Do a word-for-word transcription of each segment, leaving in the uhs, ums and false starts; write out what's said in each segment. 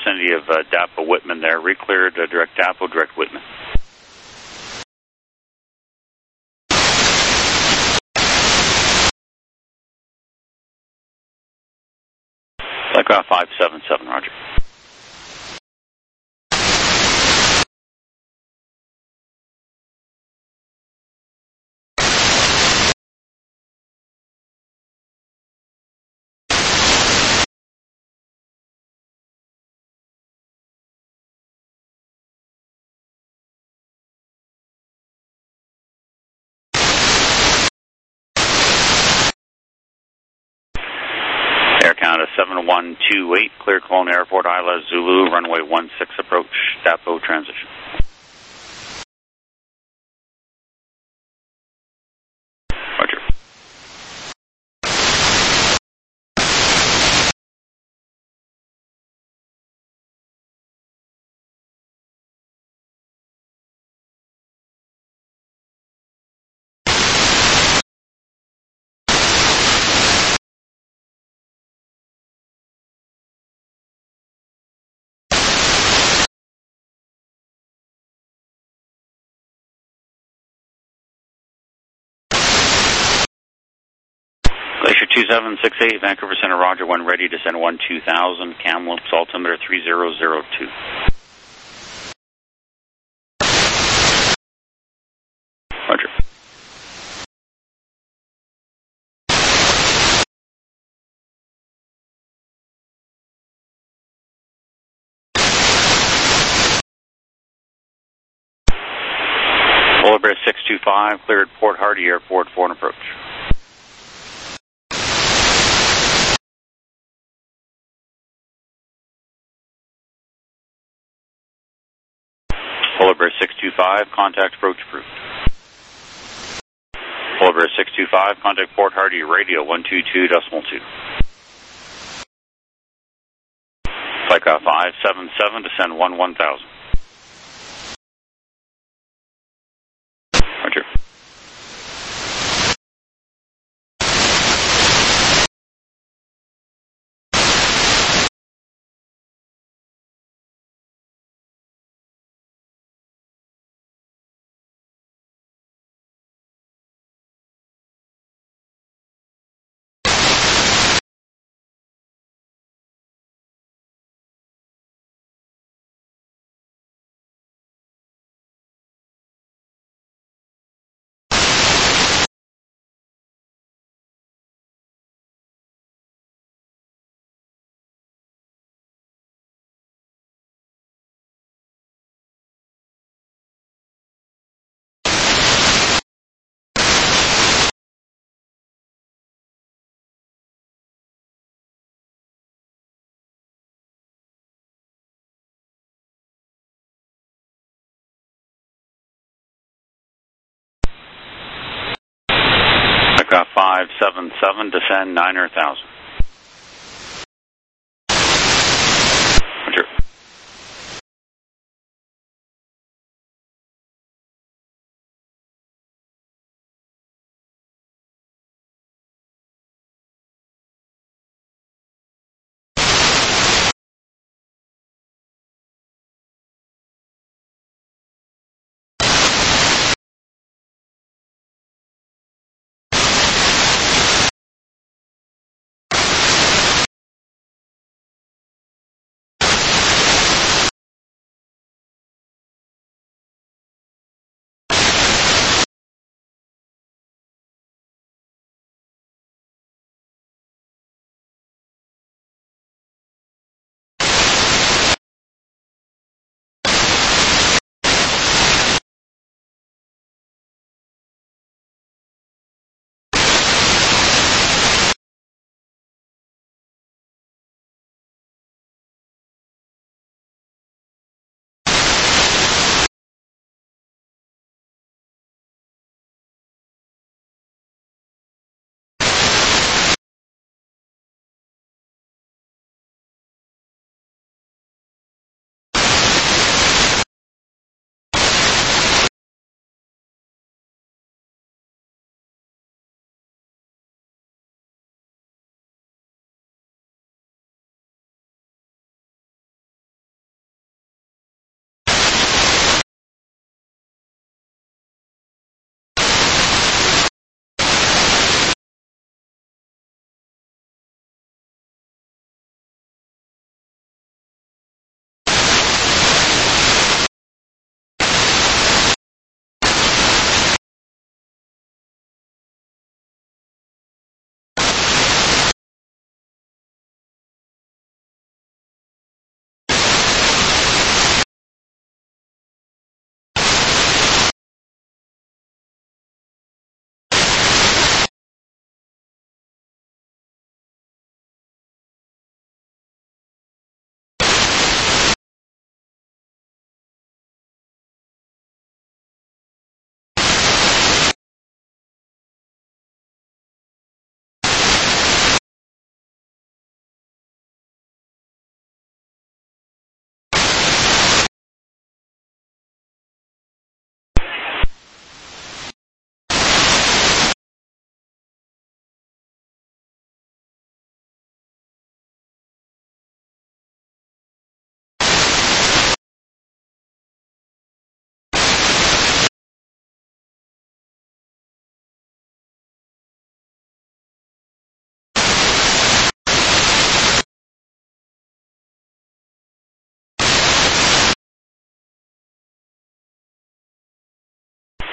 vicinity of uh, Dapo Whitman there. Recleared, uh, direct Dapo, direct Whitman. Flightcraft five seven seven, roger. Air Canada seven one two eight, clear Kelowna Airport, Isla Zulu, runway one six approach, Dapo transition. Roger. Glacier two seven six eight, Vancouver Center, roger, one ready, descend one two thousand, Kamloops, altimeter three zero zero two. Roger. Polar Bear six two five, cleared Port Hardy Airport, for an approach. Polar Bear six two five, contact approach approved. Polar Bear six two five, contact Port Hardy radio one two two decimal two. Flightcraft five seven seven, descend one one thousand. Roger. Flightcraft five seven seven, descend nine hundred thousand. Roger.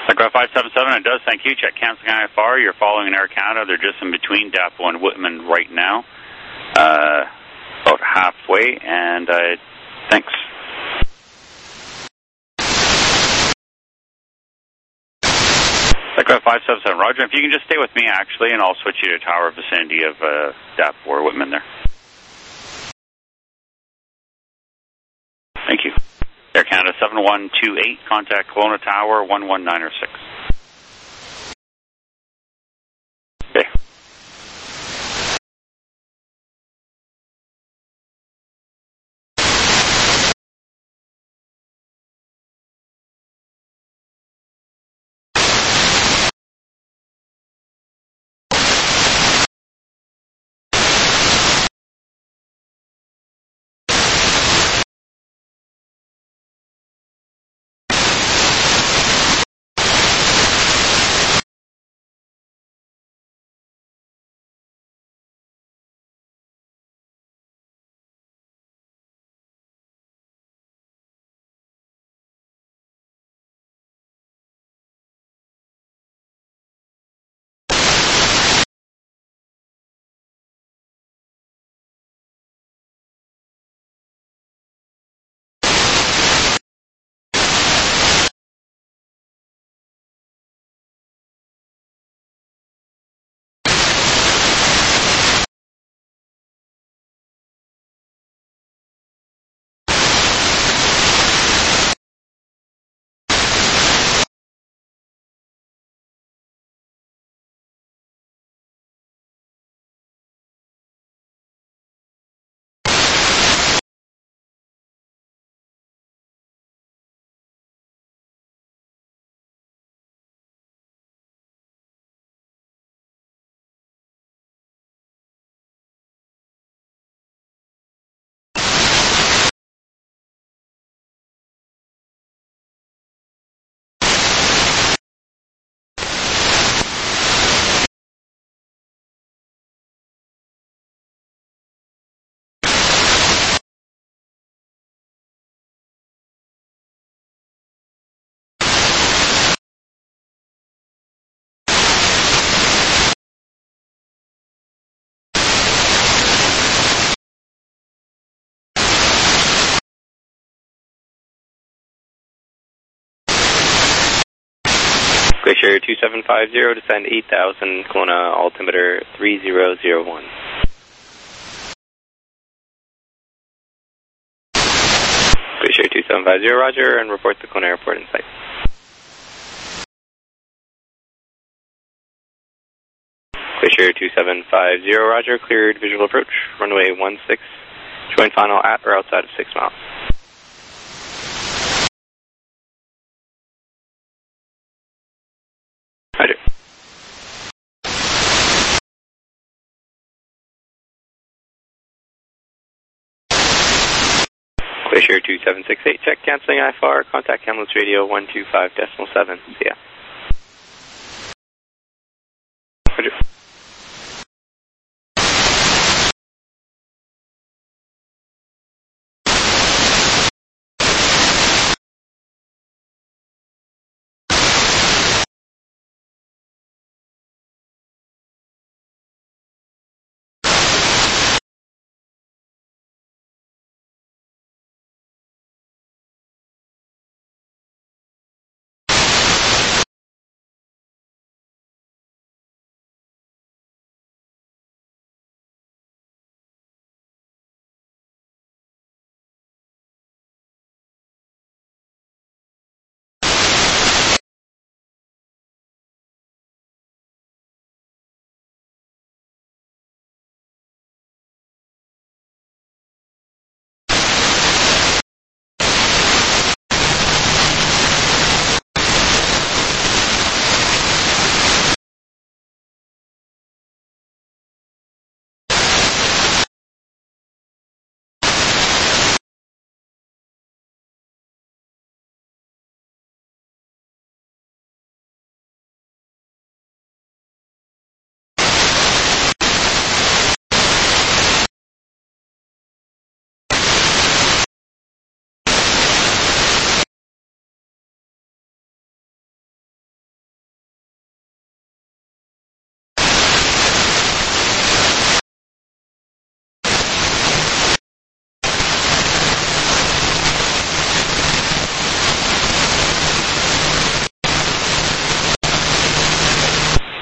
Echo five seven seven, it does, thank you. Check canceling I F R. You're following an Air Canada. They're just in between D A P O and Whitman right now. Uh, about halfway, and uh, thanks. Echo five seven seven, Roger. If you can just stay with me, actually, and I'll switch you to tower vicinity of uh, D A P O or Whitman there. Thank you. Air Canada seven one two eight, contact Kelowna Tower one one nine six. Okay. Glacier two seven five zero, descend eight thousand, Kelowna altimeter three zero zero one. Glacier two seven five zero, roger, and report the Kelowna Airport in sight. Glacier two seven five zero, roger, cleared visual approach, runway one six, join final at or outside of six miles. Roger. Glacier two seven six eight, check canceling I F R, contact Kamloops radio one two five decimal seven, see ya. Roger.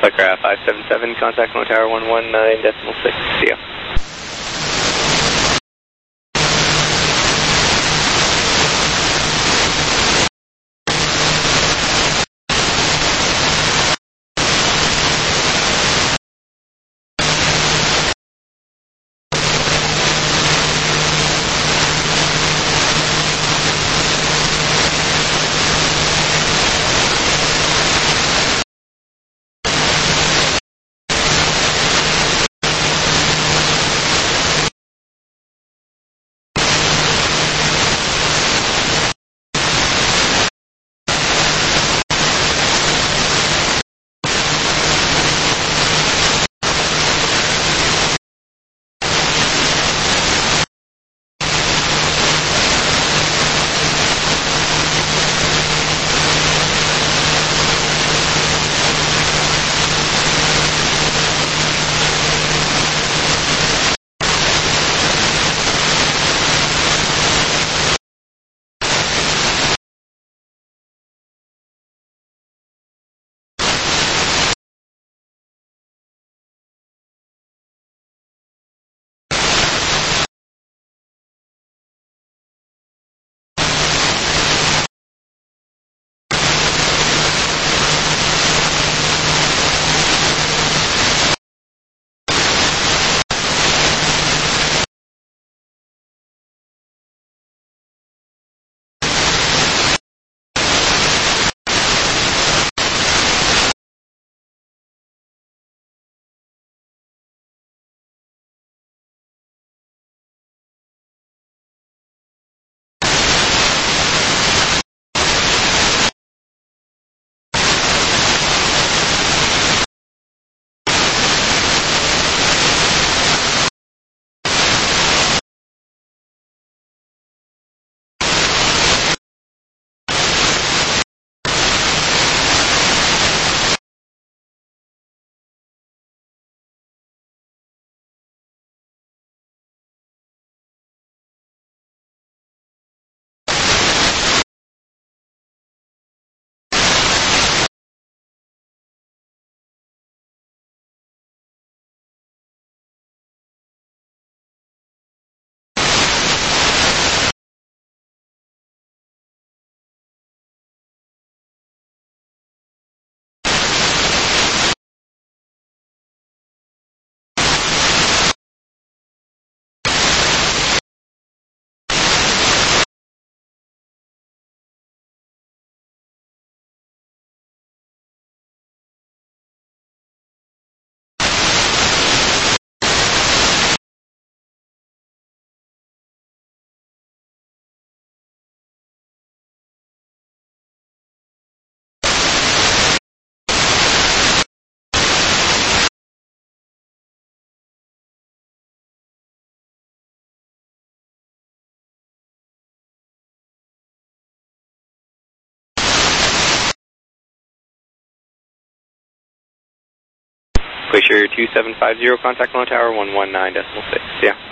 Flightcraft five seven seven, contact Lone Tower one one nine decimal six. See ya. Glacier two seven five zero, contact Lone Tower one one nine decimal six. See ya.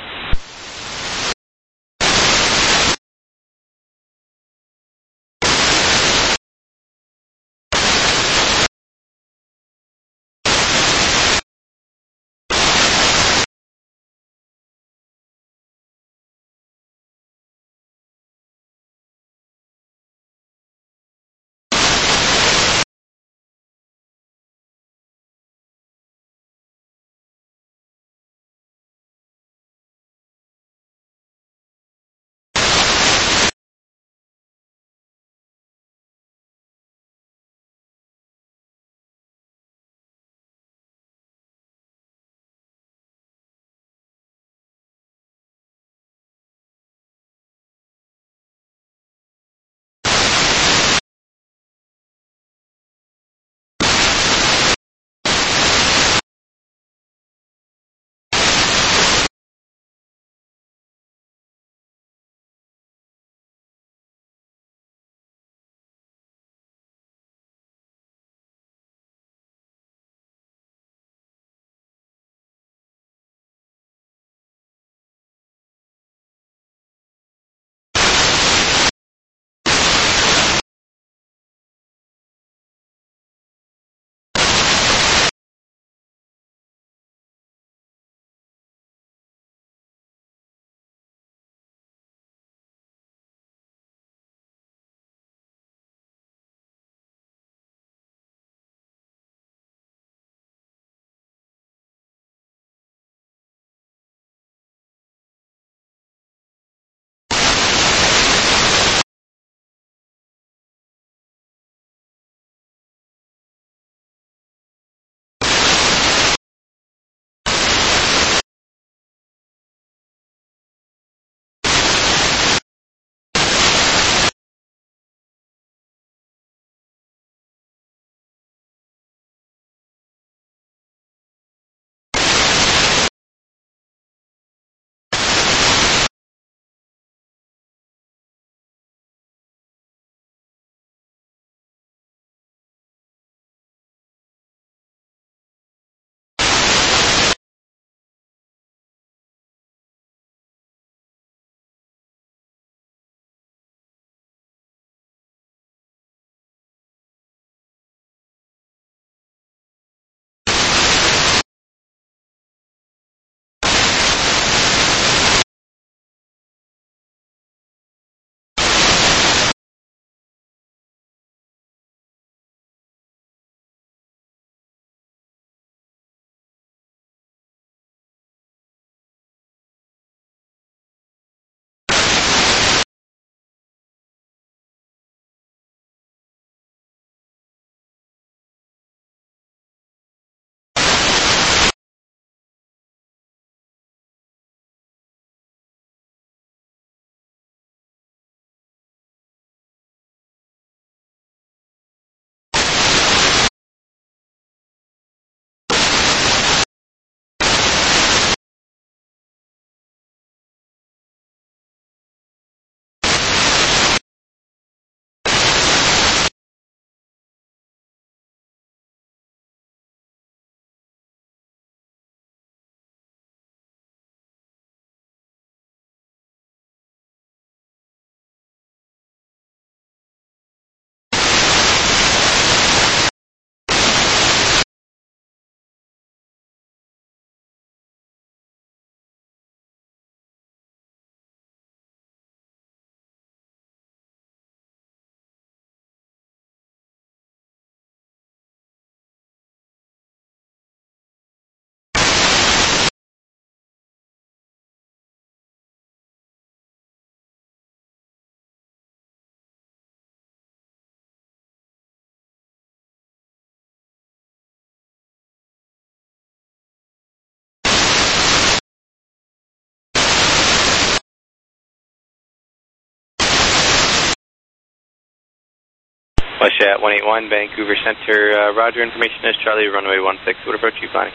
Westjet one eight one, Vancouver Center, uh, roger, information is Charlie, runway one six, what approach are you planning?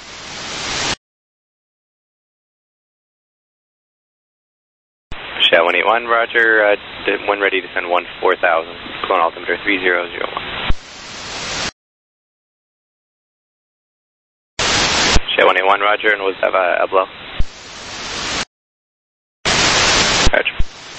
Westjet one eight one, roger, uh, when ready to send one four thousand, clone altimeter three zero zero one. Westjet one eight one, roger, and was have a, a blow. Roger.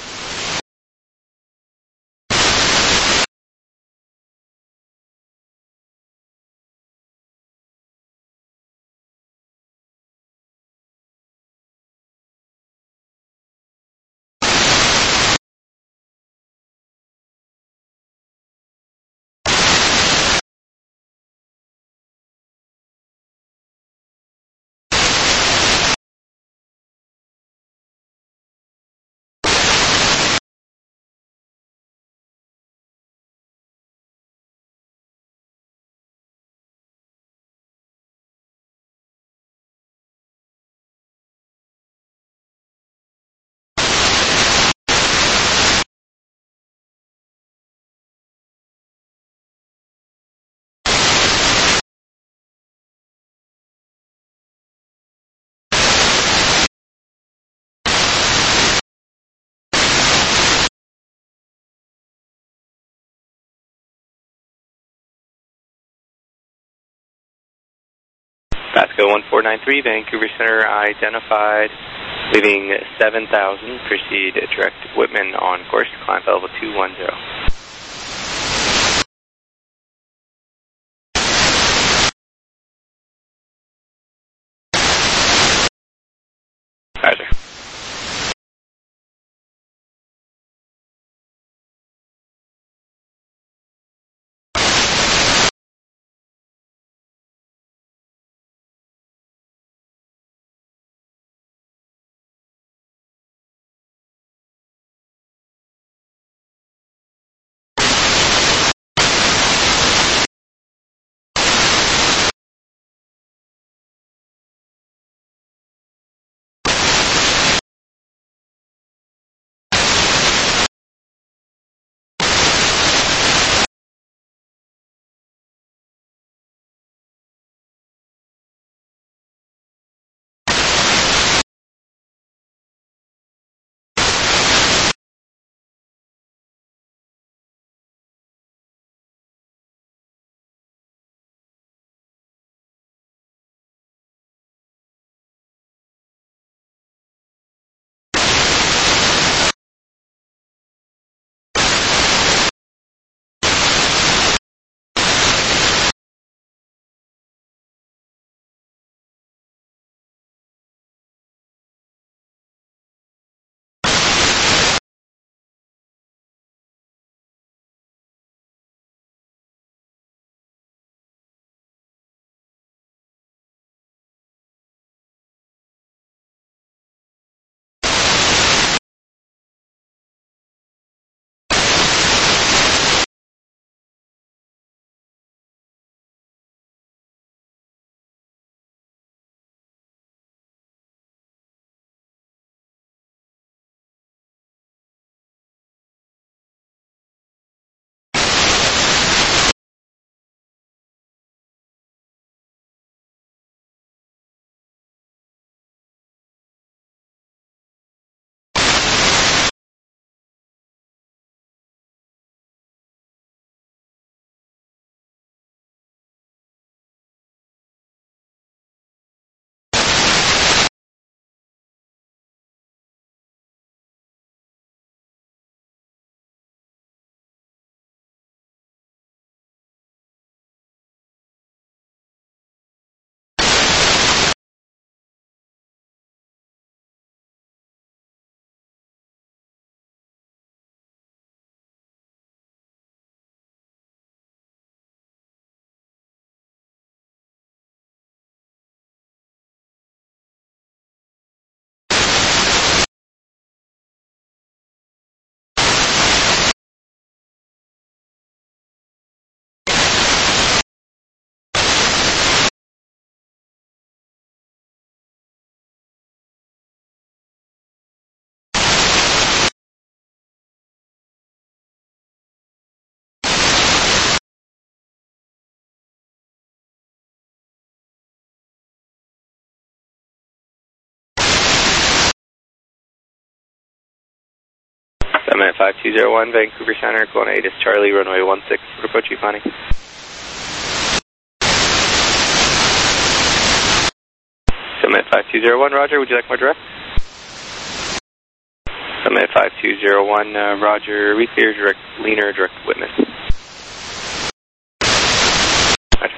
Pasco one four nine three, Vancouver Center identified, leaving seven thousand, proceed direct Whitman on course, climb level two one zero. Roger. Summit five two zero one, Vancouver Center, Kona eight is Charlie, runway one six, report you planning. Summit five two zero one, roger, would you like more direct? Summit five two zero one, uh, roger, reclear, direct, leaner, direct Whitman. Roger.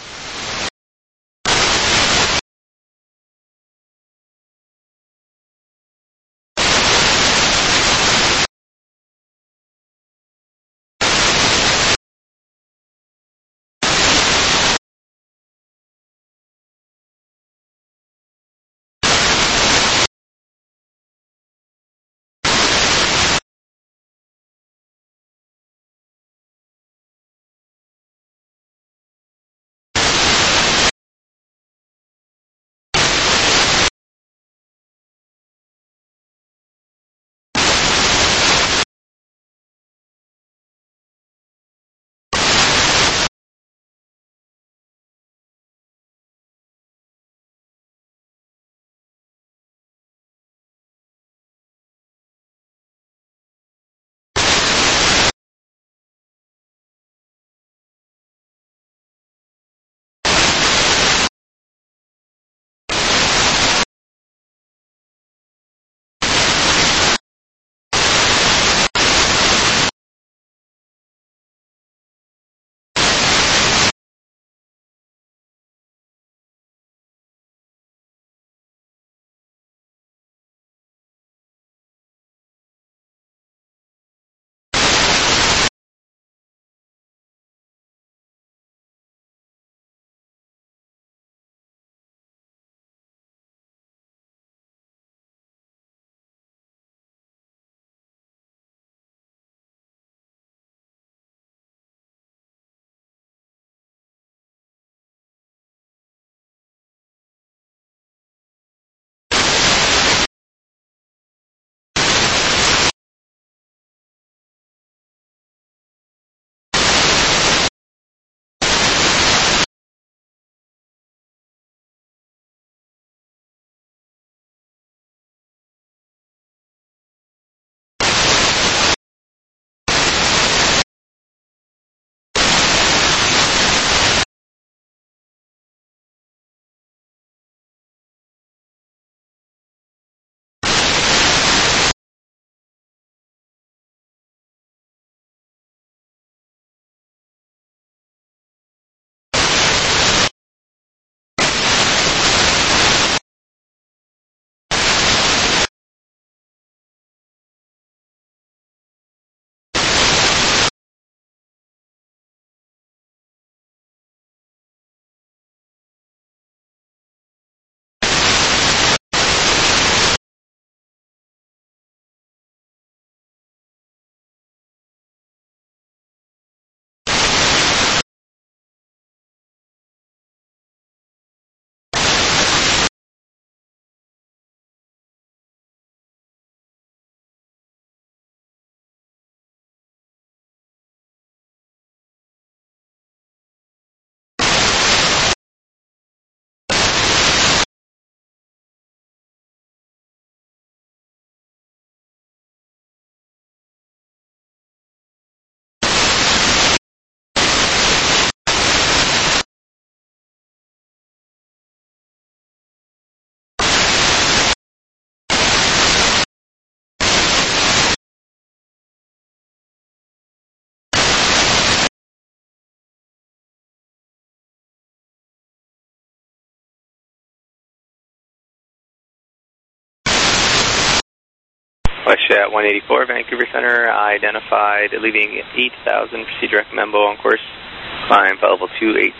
Westjet one eighty-four, Vancouver Center, identified, leaving eight thousand, proceed direct Membo on course, climb level two eighty.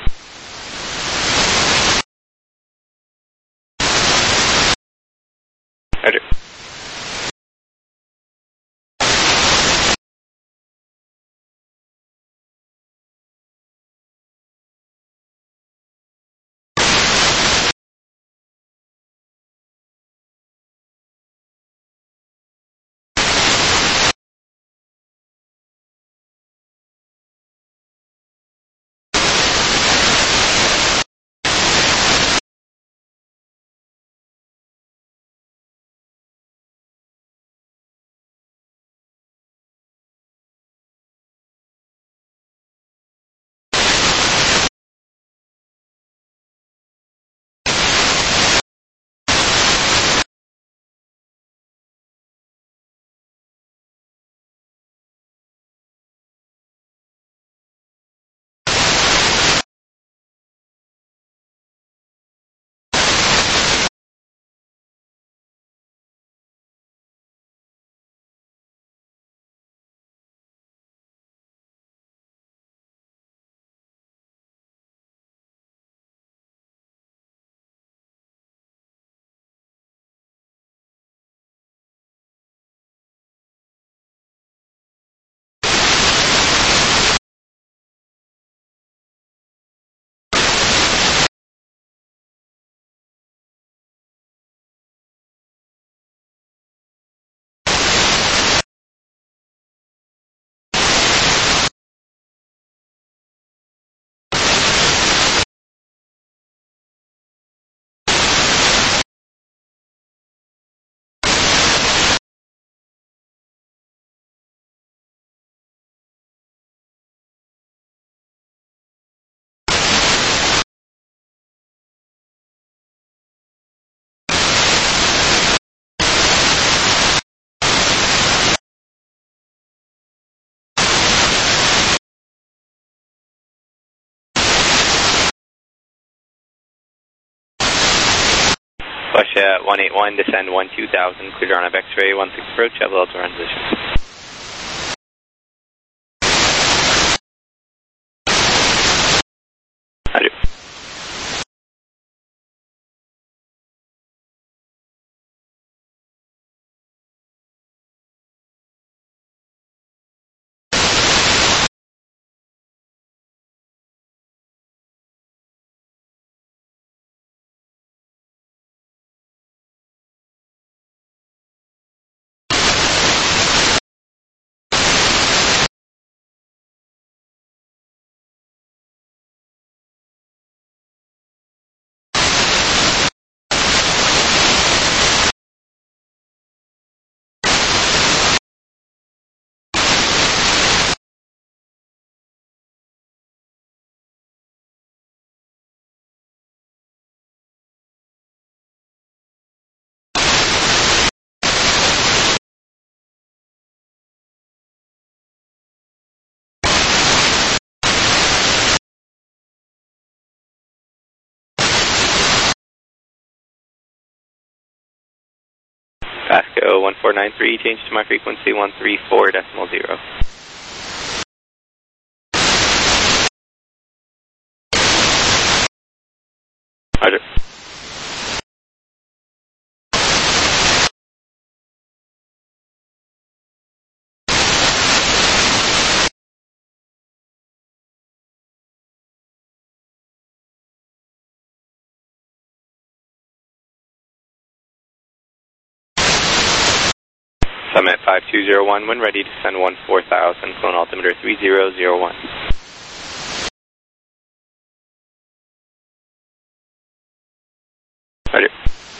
Roger. Westjet one eight one, descend one two thousand, clear on of X-ray, one six approach, have level to run position. Roger. Pasco one four nine three, change to my frequency one three four decimal zero. Roger. Summit five two zero one, when ready, descend one four thousand, clone altimeter three zero zero one. Roger.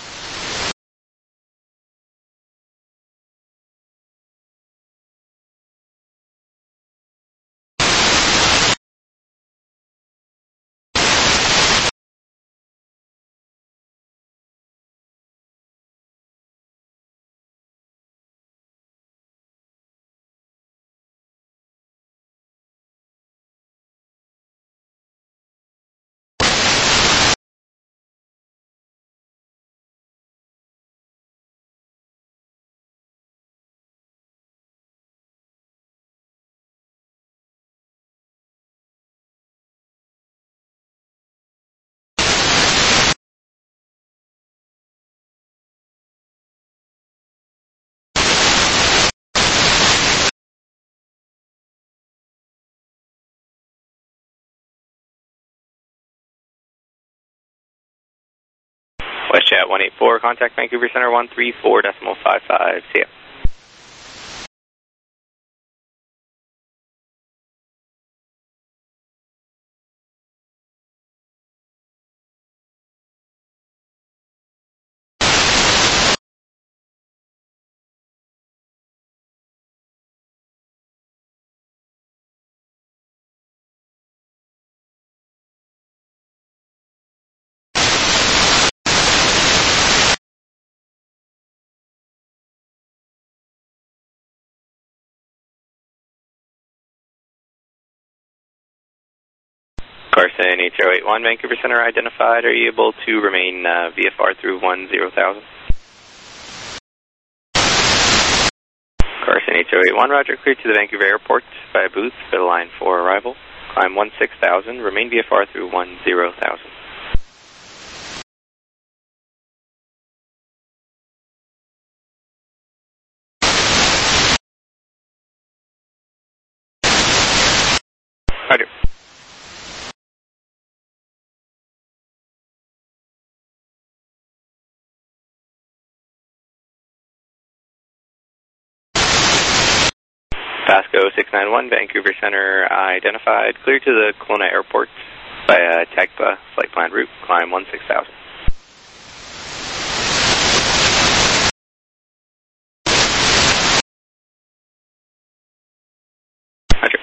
Westjet one eight four, contact Vancouver Center one three four decimal five five, see ya. Carson eight zero eight one, Vancouver Center identified. Are you able to remain uh, V F R through one zero thousand? Carson eight zero eight one, roger, clear to the Vancouver Airport by booth for the line for arrival. Climb one six thousand, remain V F R through one zero thousand. Roger. Pasco six nine one, Vancouver Center identified. Clear to the Kelowna Airport via Tagpa, flight plan route, climb one six thousand. Roger.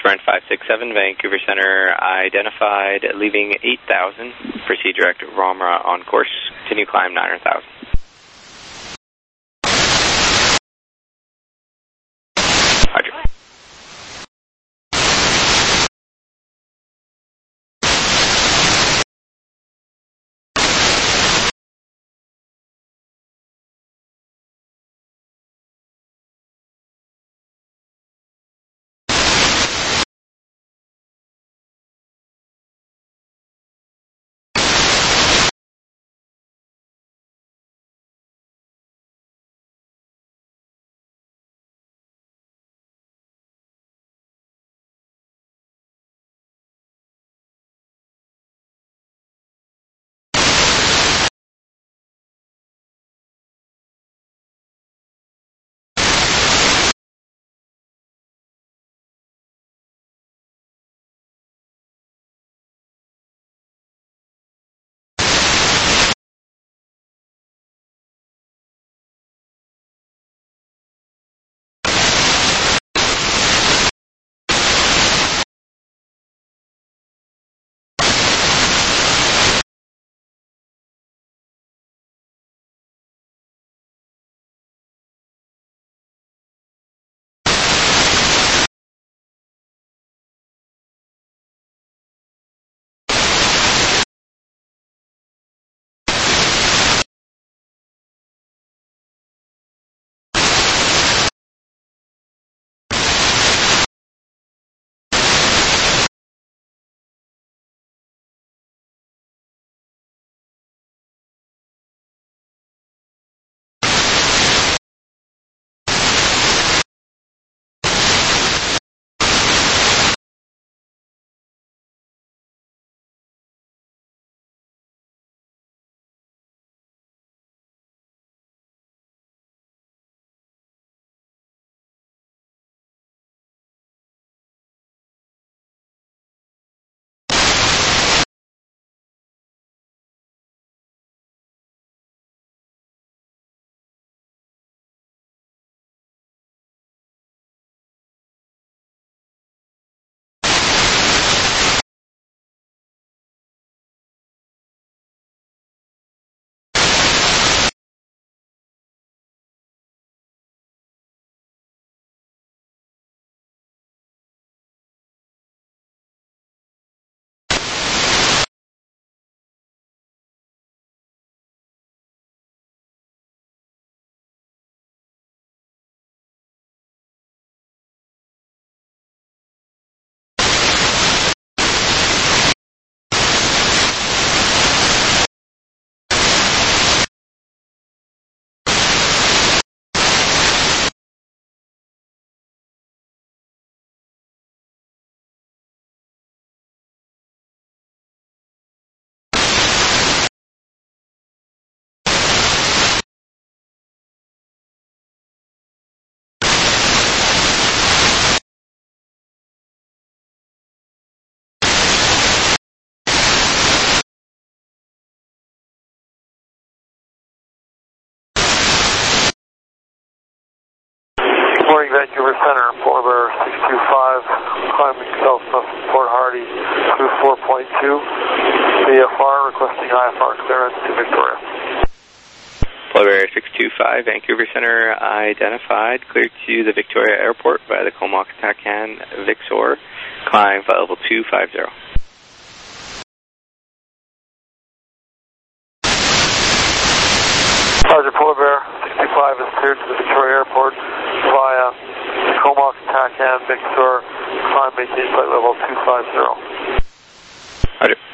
Sprint five six seven, Vancouver Center identified, leaving eight thousand. Proceed direct Ramra on course. Continue climb nine hundred thousand. Roger. Good morning, Vancouver Center, Polar Bear six two five, climbing south of Port Hardy through four point two, V F R requesting I F R clearance to Victoria. Polar Bear six two five, Vancouver Center identified, cleared to the Victoria Airport by the Comox Tacan Vixor, climb flight level two five zero. Roger, Polar Bear six two five is cleared to the Victoria Airport via Comox Tacan Vixor, climb maintain flight level two five zero. Roger.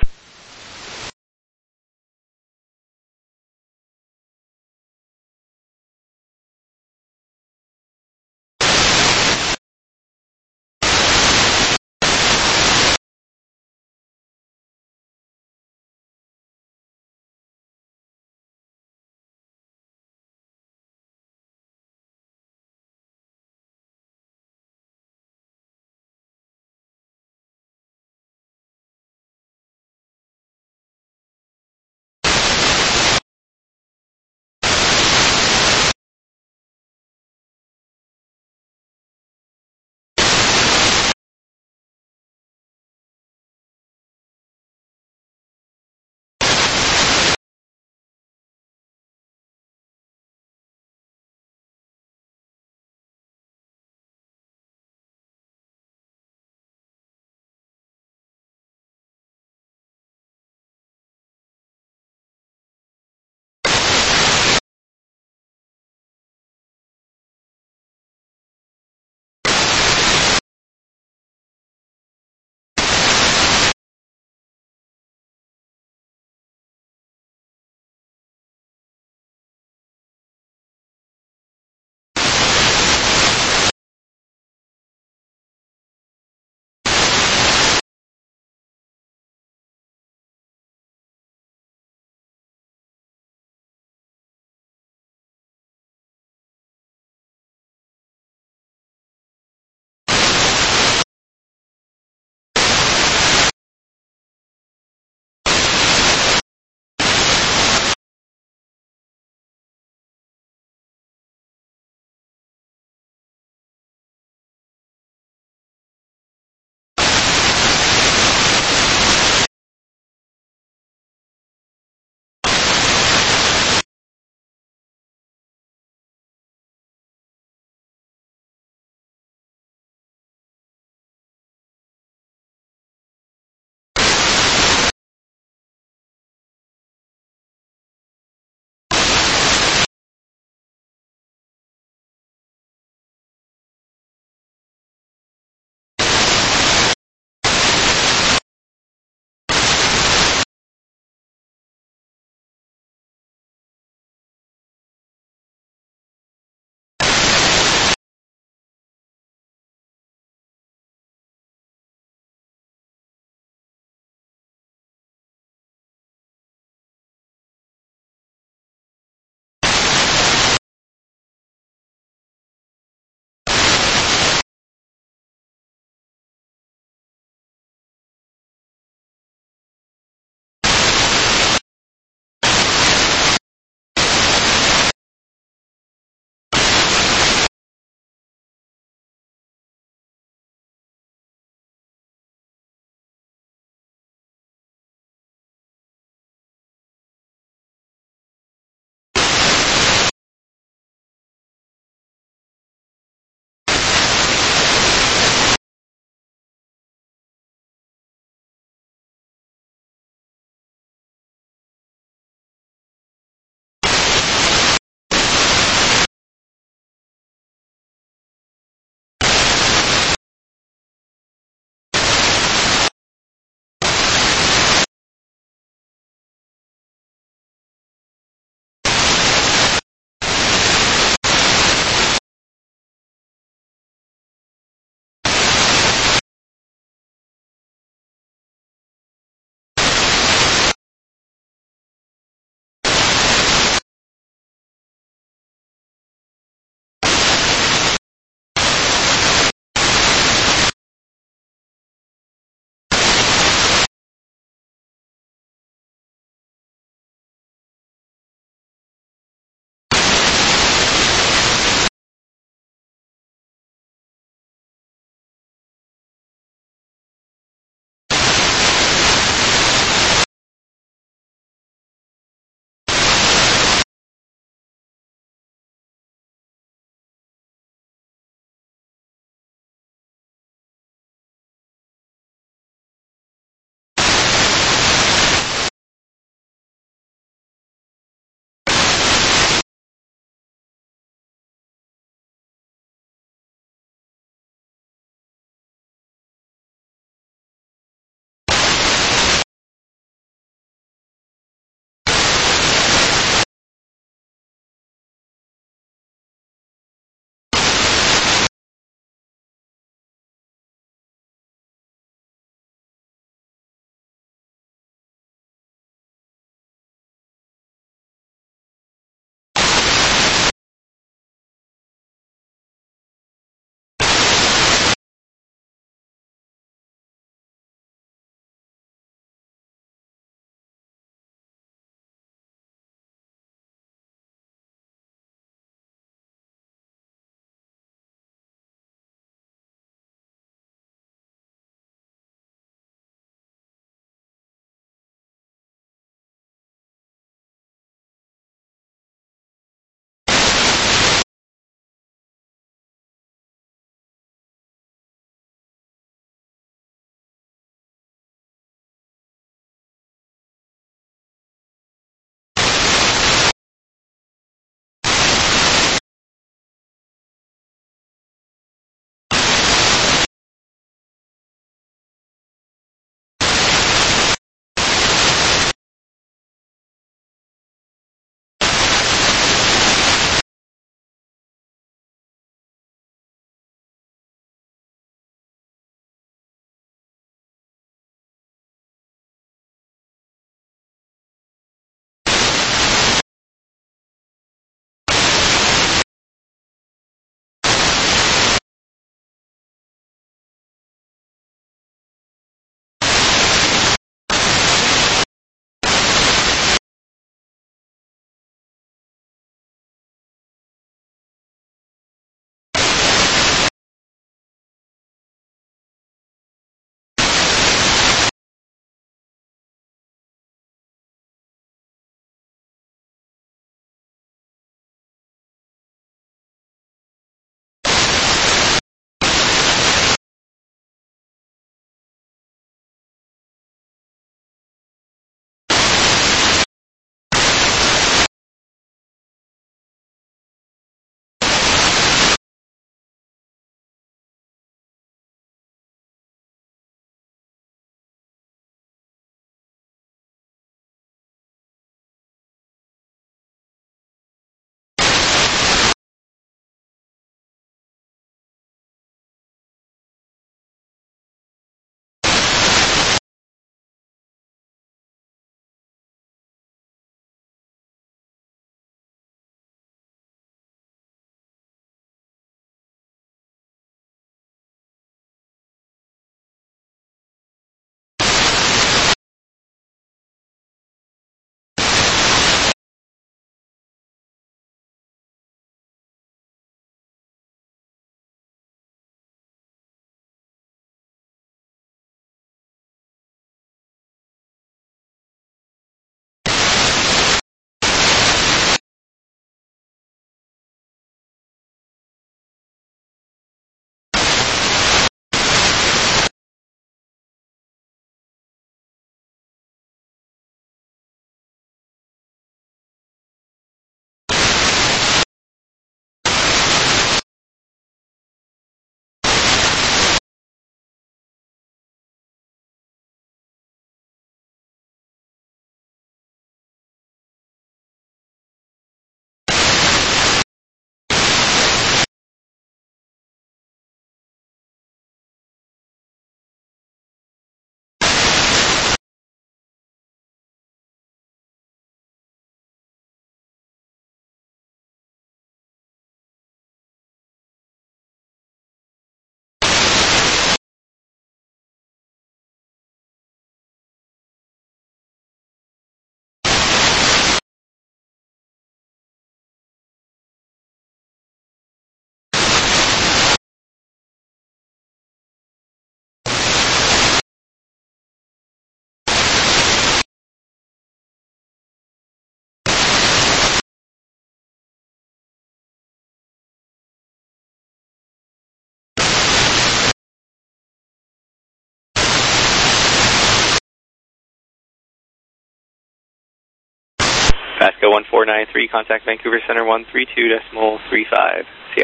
Vasco one four nine three, contact Vancouver Center one three two decimal three five. See ya.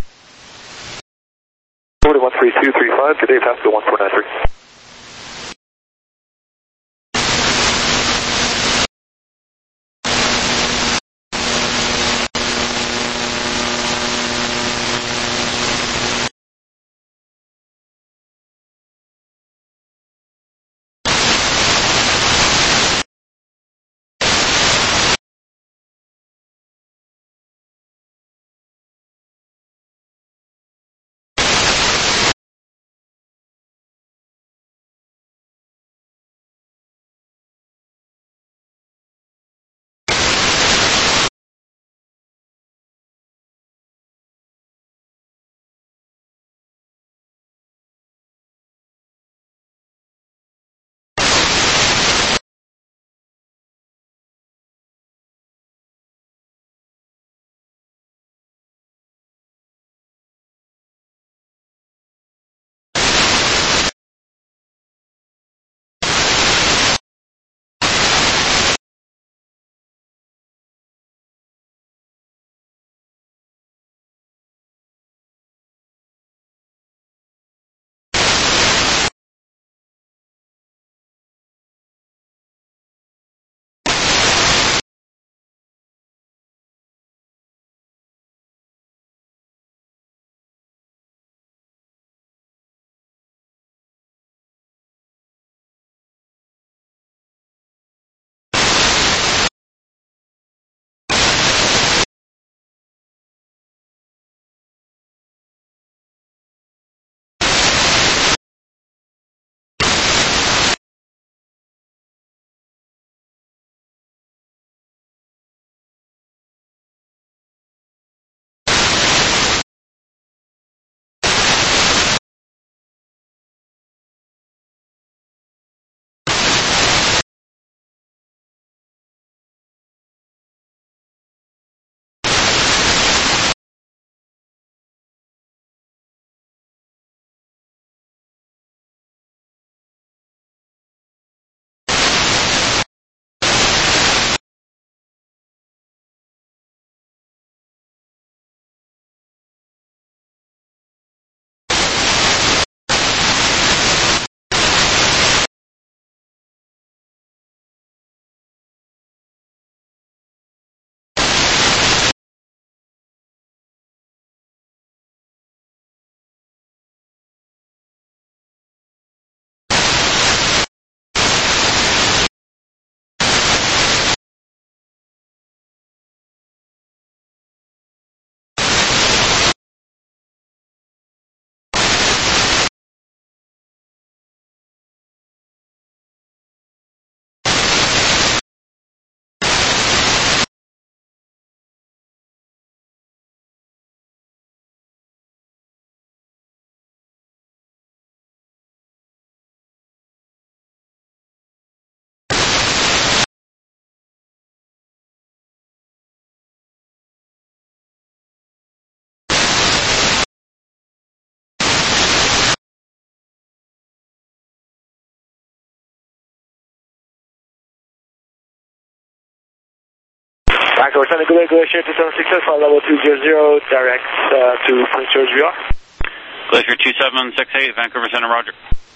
one three two three five, good day, Vasco one four nine three. Vancouver Center, good day, Glacier two seven six six, flight level two zero zero, direct uh, to Prince George V R. Glacier two seven six eight, Vancouver Center, roger.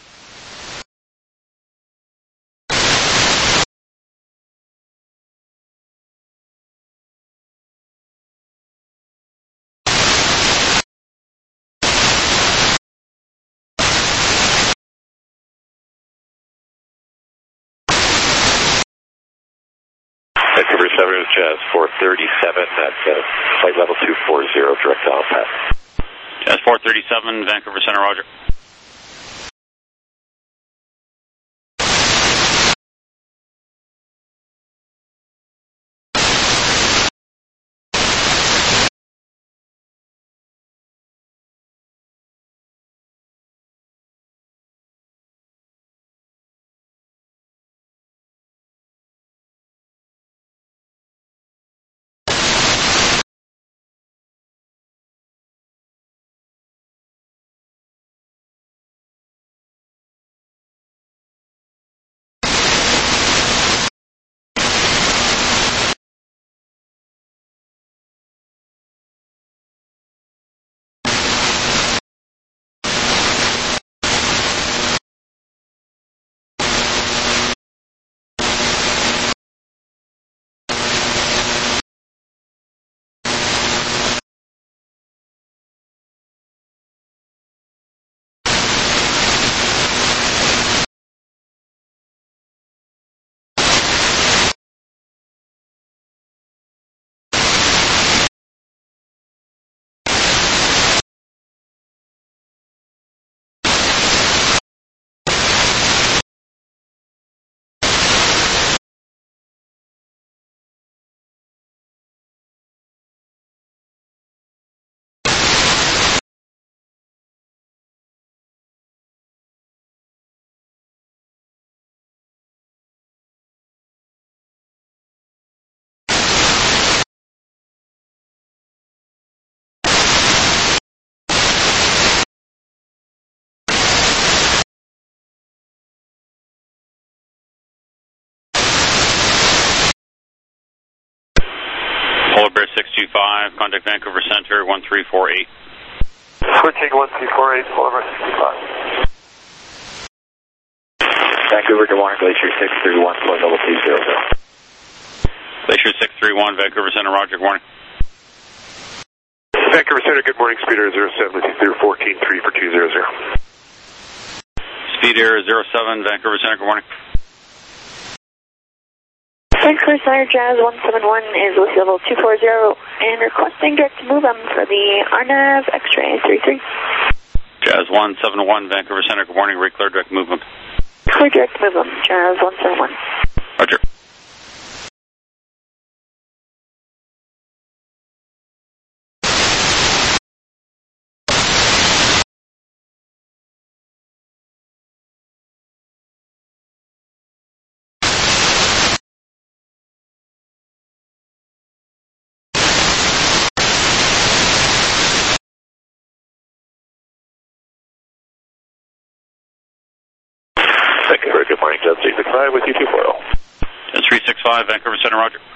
Vancouver seven is Jazz four thirty-seven at uh, flight level two four zero, direct to Alpha. Jazz four thirty-seven, Vancouver Center, roger. Polar Bear six two five, contact Vancouver Center, one three four eight. Switching one three four eight, Polar Bear six two five. Vancouver, good morning, Glacier six three one, flight level two zero zero. Glacier six three one, Vancouver Center, roger, good morning. Vancouver Center, good morning, speed air zero seven, zero fourteen three for two zero zero. Speed air zero seven, Vancouver Center, good morning. Vancouver Center, Jazz one seven one is with level two four zero and requesting direct move M for the R N A V X-ray three three. Jazz one seven one, Vancouver Center, good morning, reclear direct movement. Clear direct move M, Jazz one seven one. Roger. Vancouver, good morning, Jet three six five with you two four zero. Jet three six five, Vancouver Center, roger.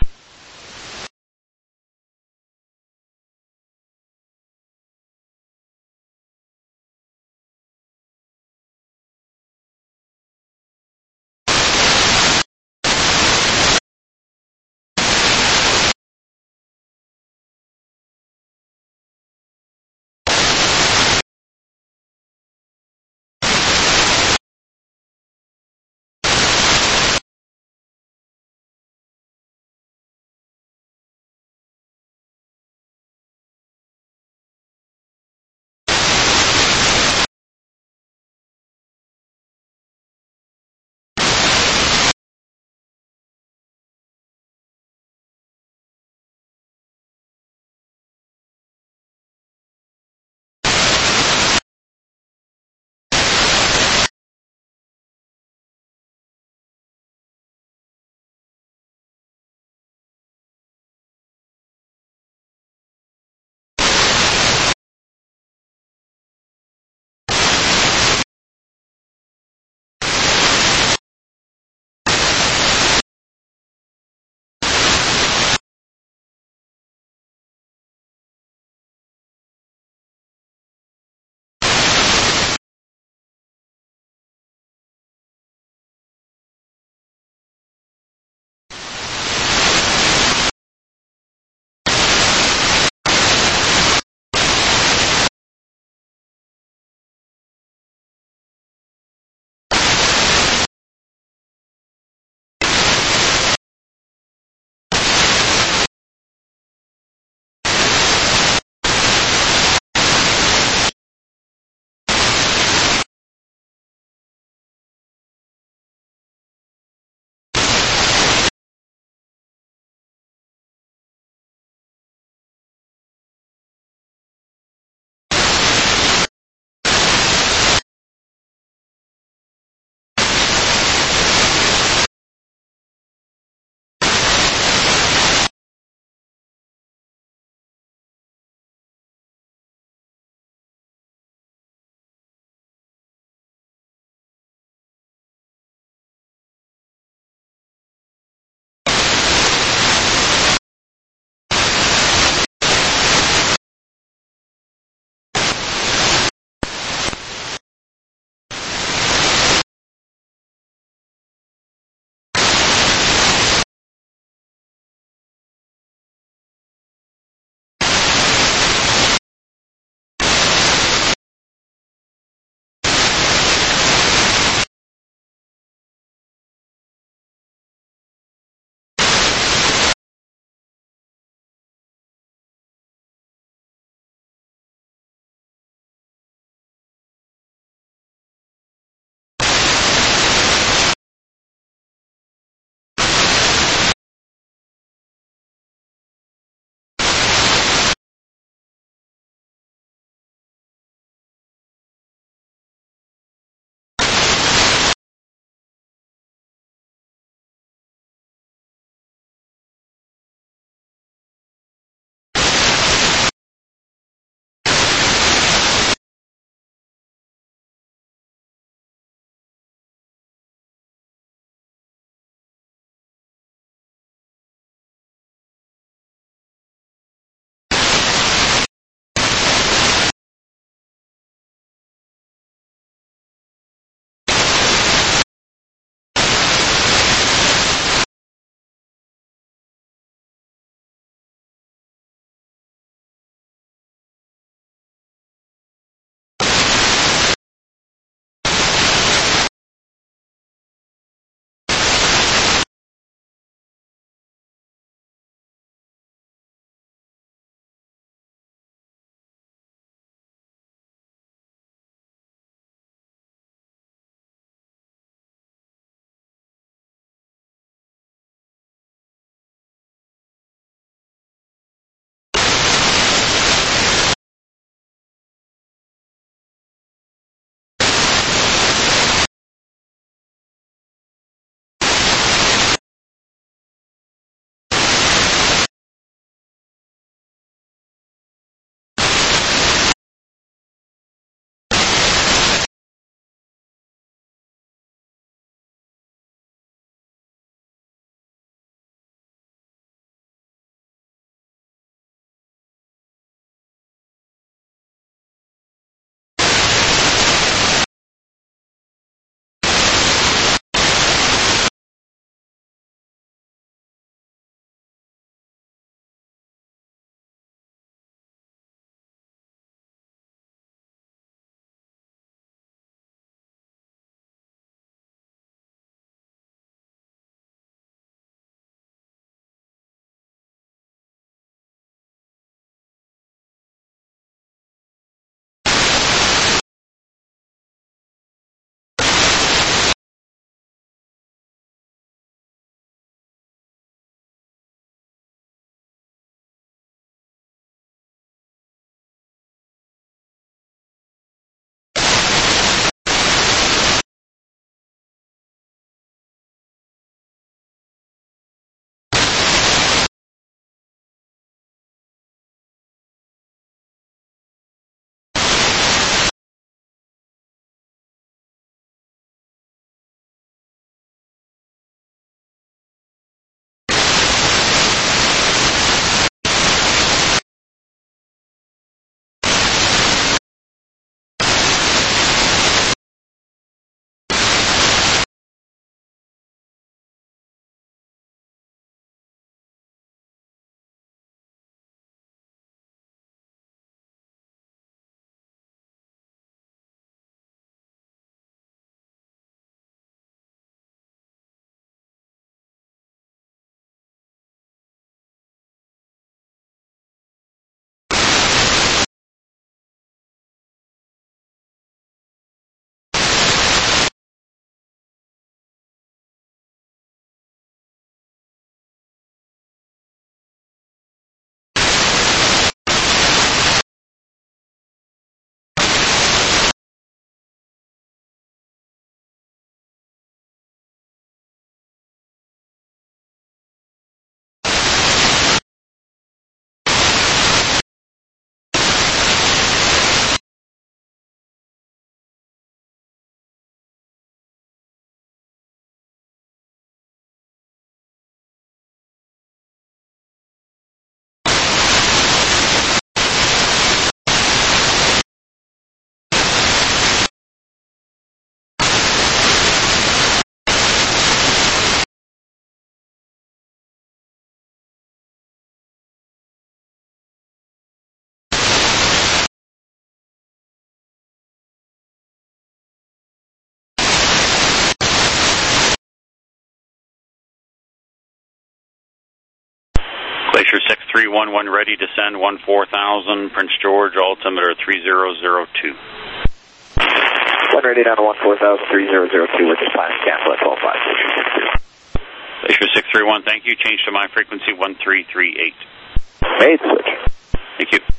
Glacier six three one one ready to send one four thousand, Prince George, altimeter three zero zero two. One ready down to one four thousand, three zero zero two, with your plan cancel at twelve five. Glacier six three one, thank you. Change to my frequency one three three eight. Made switch. Thank you.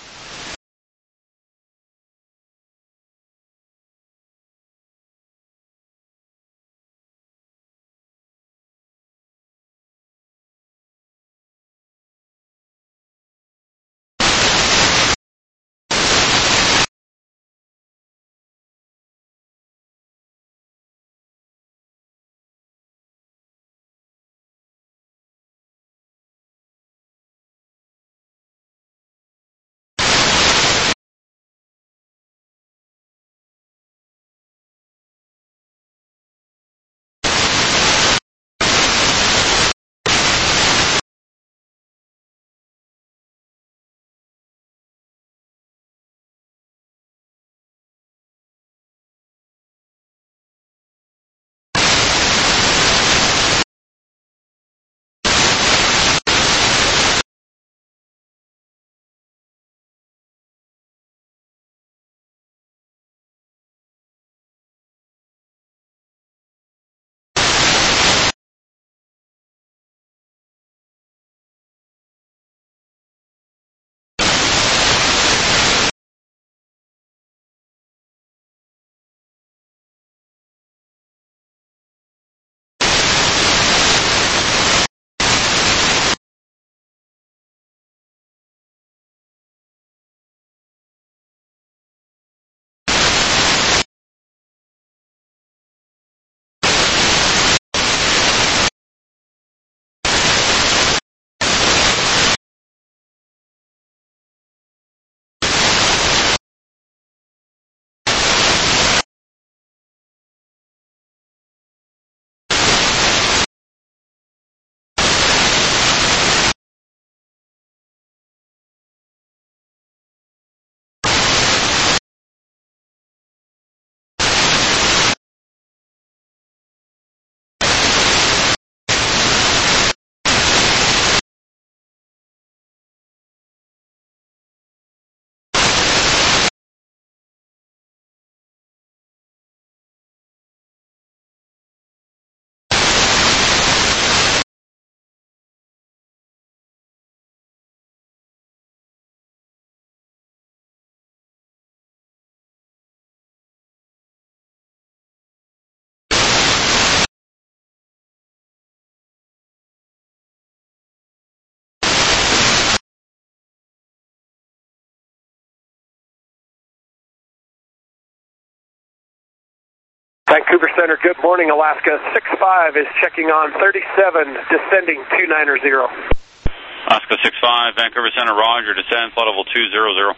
Vancouver Center, good morning. Alaska six five is checking on thirty-seven, descending two nine zero. Alaska six five, Vancouver Center, roger, descend, flight level two zero zero.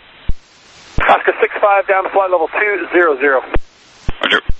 Alaska six five down to flight level two zero zero. Roger.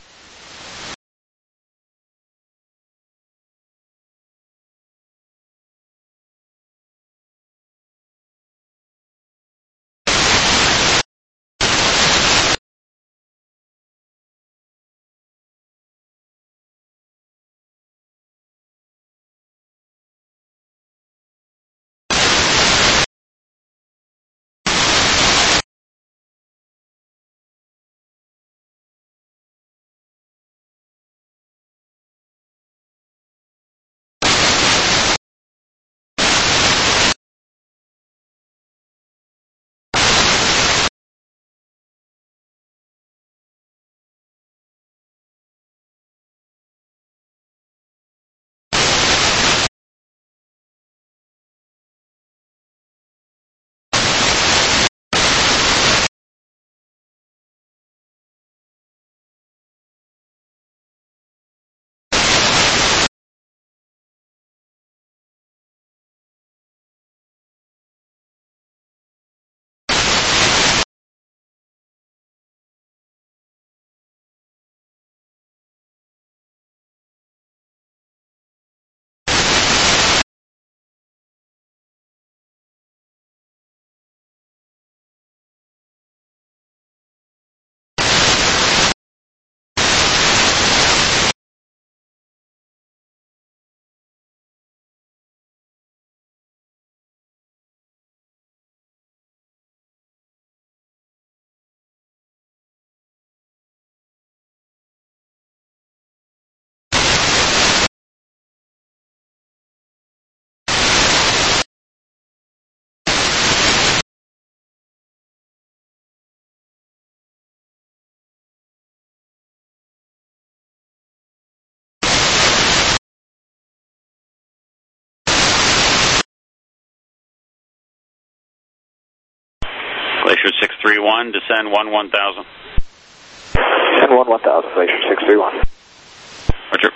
Glacier six three one, descend one one thousand. Descend one one thousand, Glacier six three one. Roger.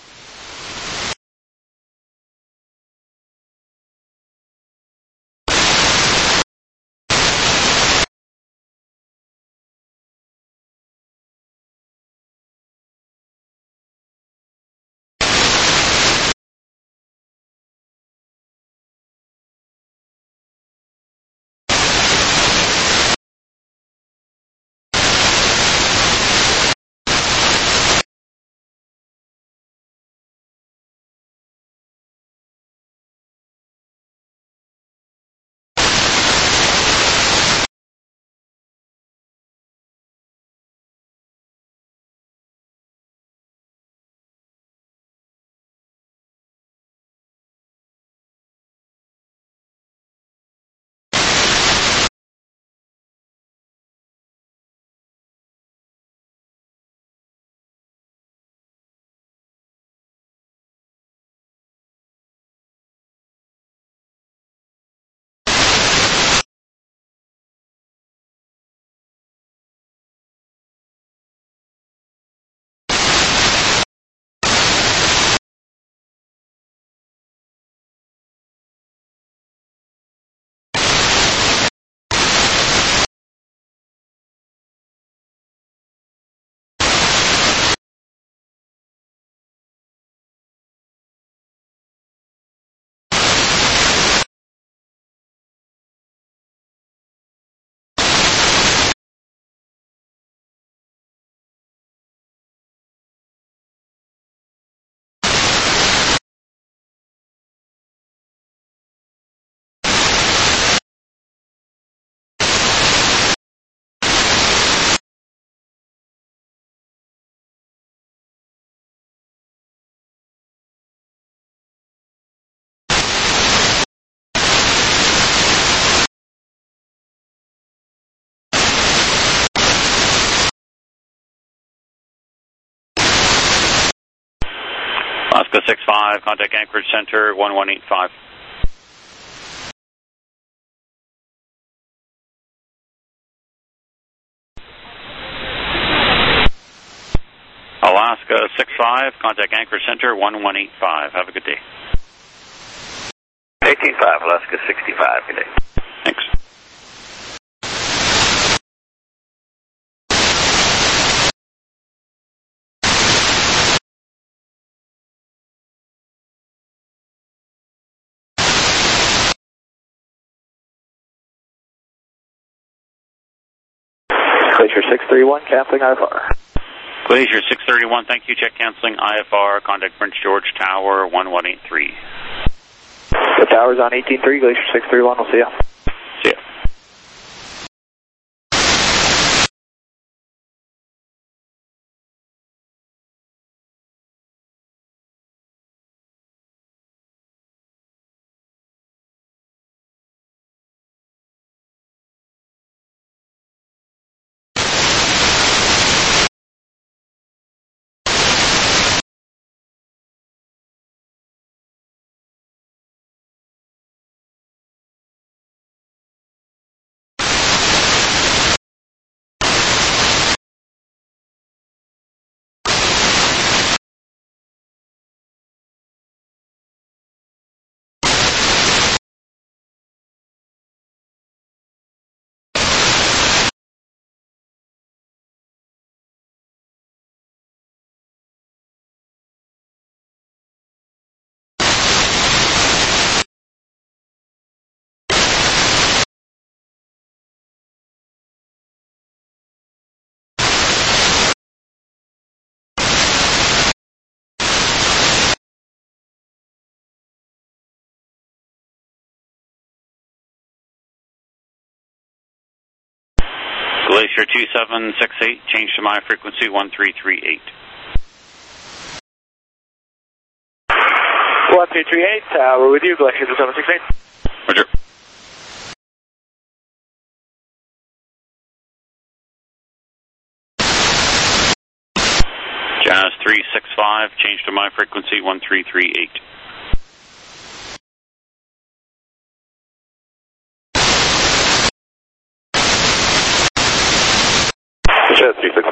Alaska six five, contact Anchorage Center one one eight five. Alaska six five, contact Anchorage Center one one eight five. Have a good day. eighteen five, Alaska sixty-five, good day. Thanks. Glacier six three one, canceling I F R. Glacier six thirty one, thank you. Check canceling I F R. Contact Prince George Tower one one eight three. The tower's on eighteen three, Glacier six three one, we'll see ya. See ya. Glacier two seven six eight, change to my frequency one three three eight. one three three eight, uh, we're with you, Glacier two seven six eight. Roger. Jazz three six five, change to my frequency one three three eight.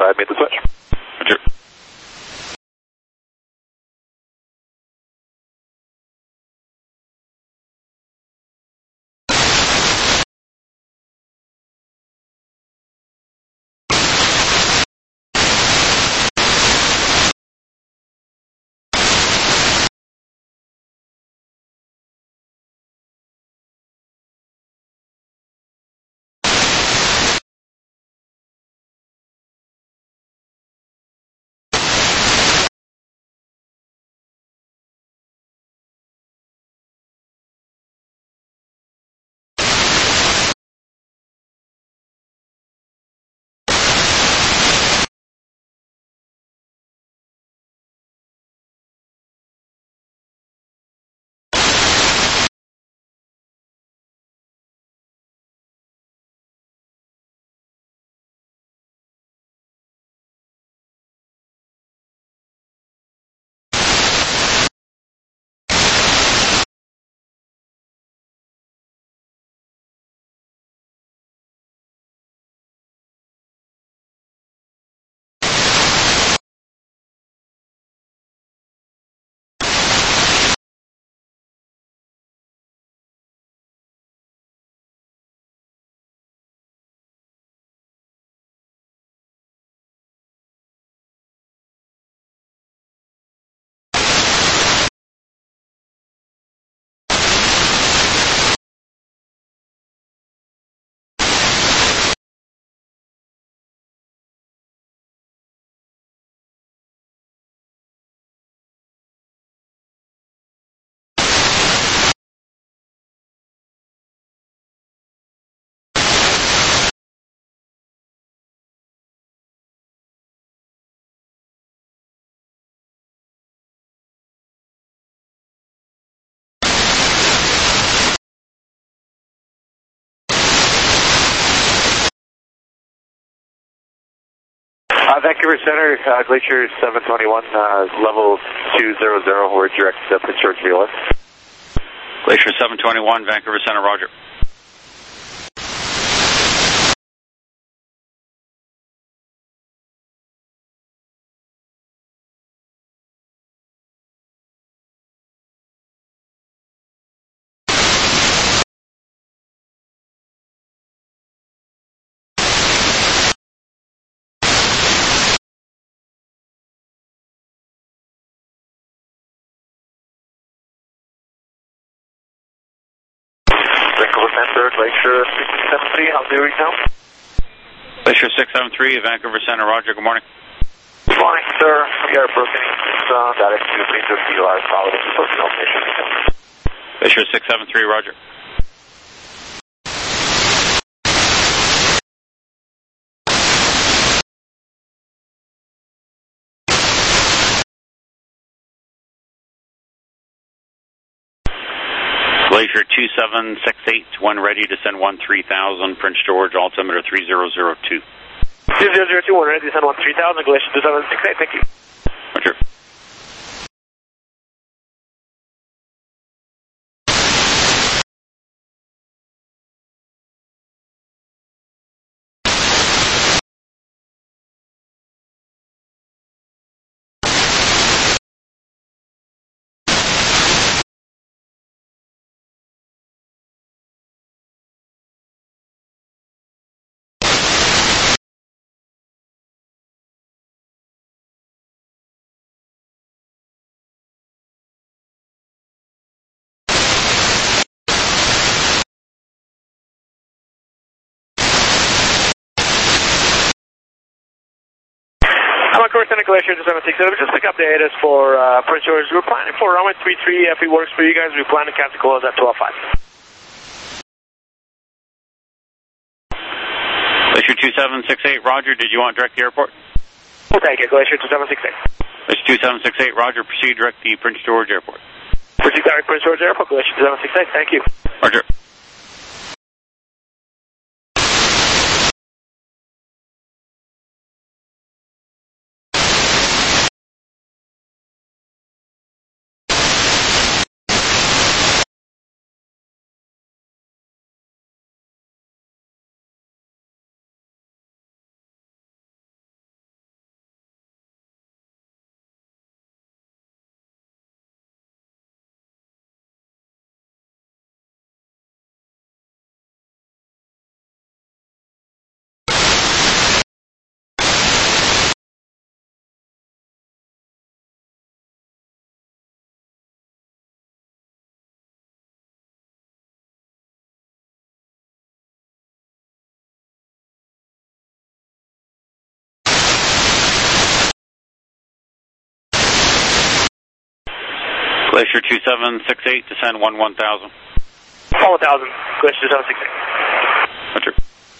but I made the switch. Roger. Uh, Vancouver Center, uh, Glacier seven twenty-one, uh, level two hundred, we're direct to Prince George V L S. Glacier seven twenty-one, Vancouver Center, roger. Vancouver Center, Glacier six seven three, how do you reach now? Glacier six seven three, Vancouver Center, roger, good morning. Good morning, sir. We are broken uh, direct to Prince George V L S, following the social location. Glacier six seven three, roger. Glacier two seven six eight, one ready to send one three thousand, Prince George, altimeter three zero zero two. two zero zero two, one ready to send one three thousand, Glacier two seven six eight, thank you. Roger. I'm on course Center, Glacier two seven six eight. Just pick up the A T I S for uh, Prince George. We're planning for runway three three. If it works for you guys, we plan to catch the close at twelve five. Glacier two seven six eight, roger, did you want direct to the airport? We'll take it, Glacier two seven six eight. Glacier two seven six eight, roger, proceed direct to Prince George Airport. Proceed direct Prince George Airport, Glacier two seven six eight, thank you. Roger. Glacier two seven six eight, descend one one thousand. Fall one thousand, Glacier two seven six eight. Roger.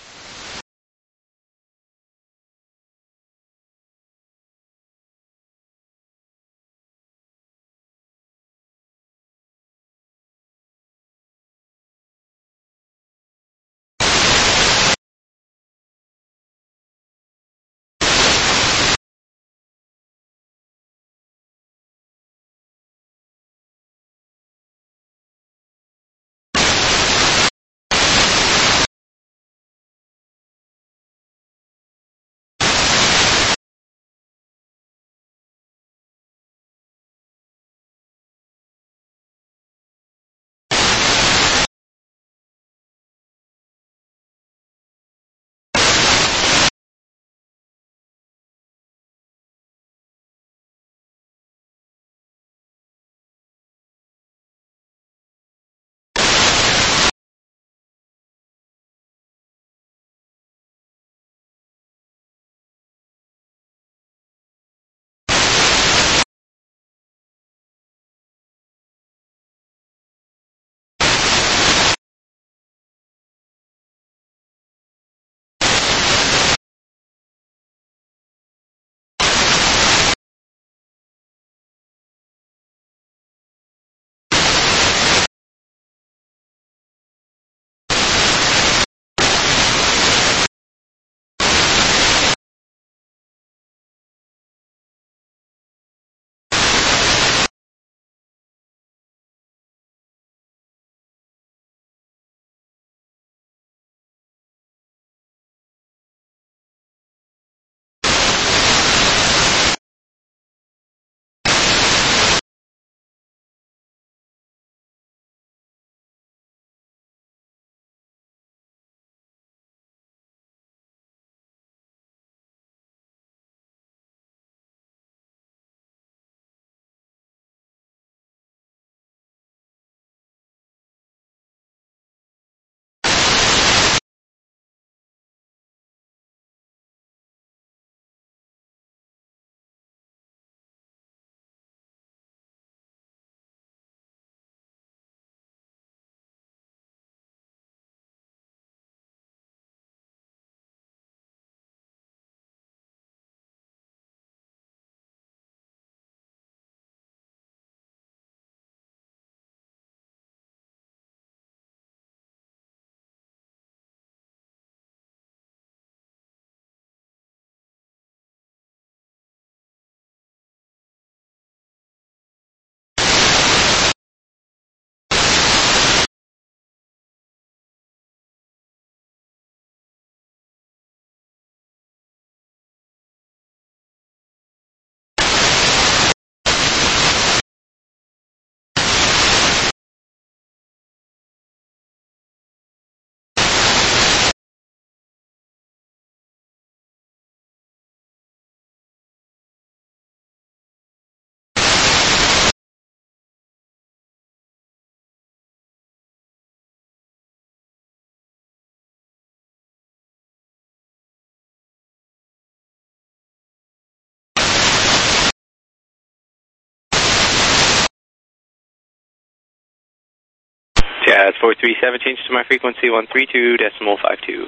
Jazz four three seven, change to my frequency one three two decimal five two.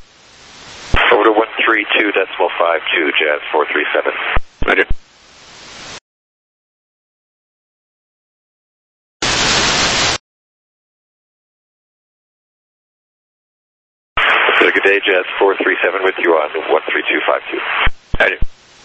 Over to one three two decimal five two, Jazz four three seven. Roger. Good day, Jazz four three seven with you on one three two five two. Roger.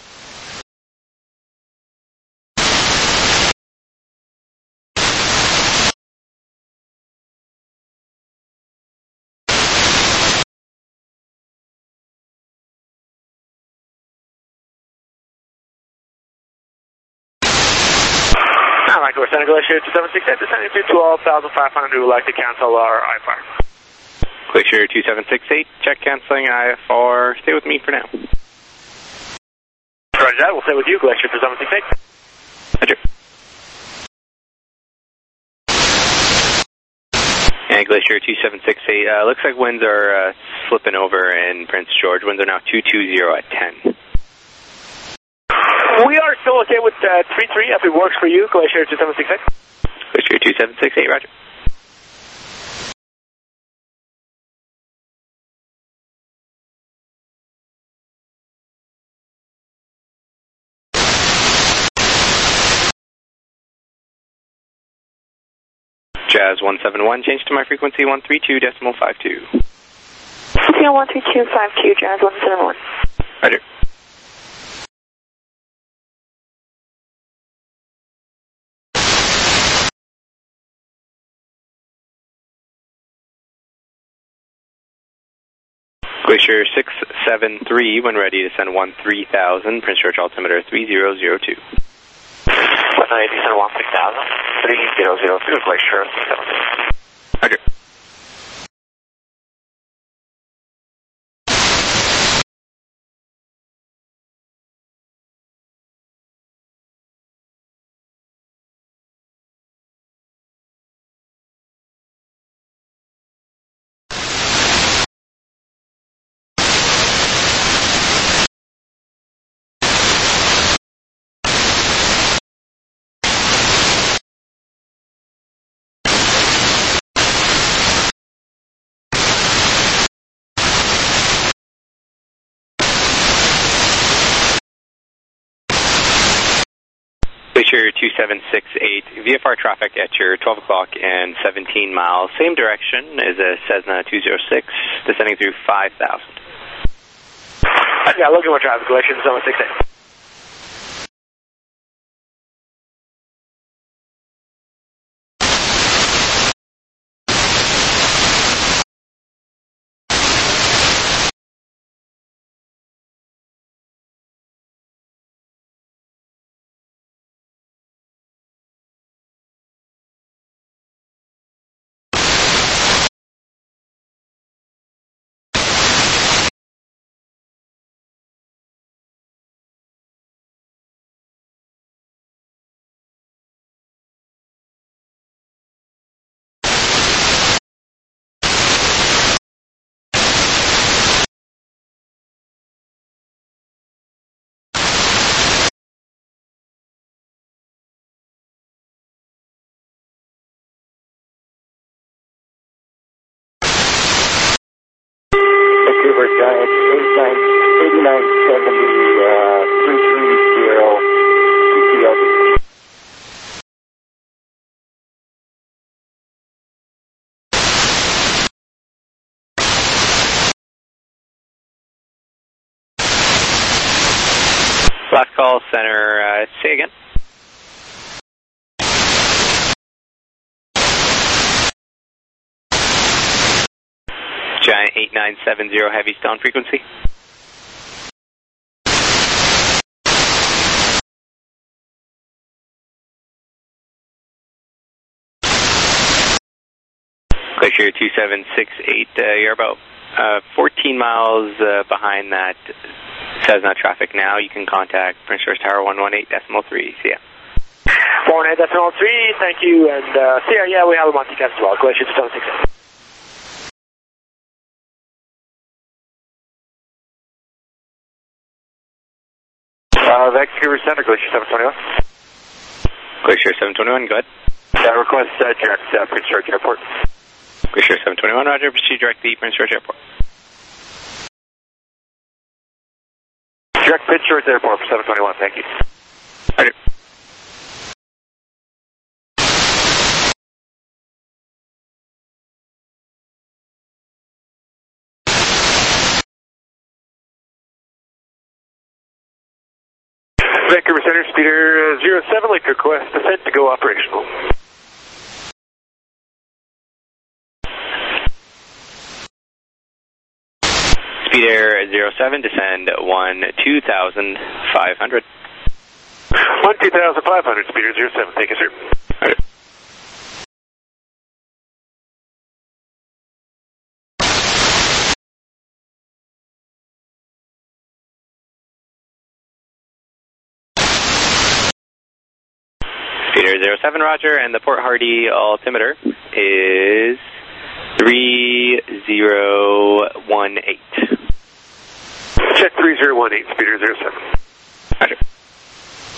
Michael, Center Glacier two seven six eight, descending to twelve thousand five hundred. We would like to cancel our I F R. Glacier two seven six eight, check canceling I F R. Stay with me for now. Roger that, we'll stay with you, Glacier two seven six eight. Roger. And Glacier two seven six eight, uh, looks like winds are uh, slipping over in Prince George. Winds are now two two zero at ten. we are still okay with uh, three three if it works for you. Glacier two seven six eight. Glacier two seven six eight, roger. Jazz one seven one, change to my frequency one three two decimal five two. one three two five two, Jazz one seven one. Roger. Glacier six seven three, when ready to send one three thousand, Prince George altimeter three zero zero two. one ninety, send one six thousand, three zero zero two, Glacier six seven three. Roger. Glacier two seven six eight, V F R traffic at your twelve o'clock and seventeen miles. Same direction as a Cessna two oh six, descending through five thousand. Yeah, looking for traffic, Glacier two seven six eight. Vancouver Giant eighty-nine seventy, uh, three three zero, C T L D. Last call, center, uh, say again. Giant eight nine seven zero, heavy stone frequency. Glacier two seven six eight, uh, you're about uh, fourteen miles uh, behind that Cessna traffic now. You can contact Prince George Tower one one eight decimal three. See ya. one one eight decimal three, thank you, and uh, see ya. Yeah, we have a multicast as well, Glacier two seven six eight. Uh, Vancouver Center, Glacier seven twenty-one. Glacier seven twenty-one, go ahead. Yeah, request uh, direct uh, Prince George Airport. Glacier seven twenty-one, roger, proceed direct to Prince George Airport. Direct Prince George Airport for seven twenty-one, thank you. Roger. Vancouver Center, speeder uh, zero seven, like request descent to go operational. Speed Air zero seven, descend one two thousand five hundred. one two thousand five hundred, speeder zero seven, thank you, sir. Roger. Speed Air zero seven, roger, and the Port Hardy altimeter is three zero one eight. Check three zero one eight, speeder zero seven. Roger.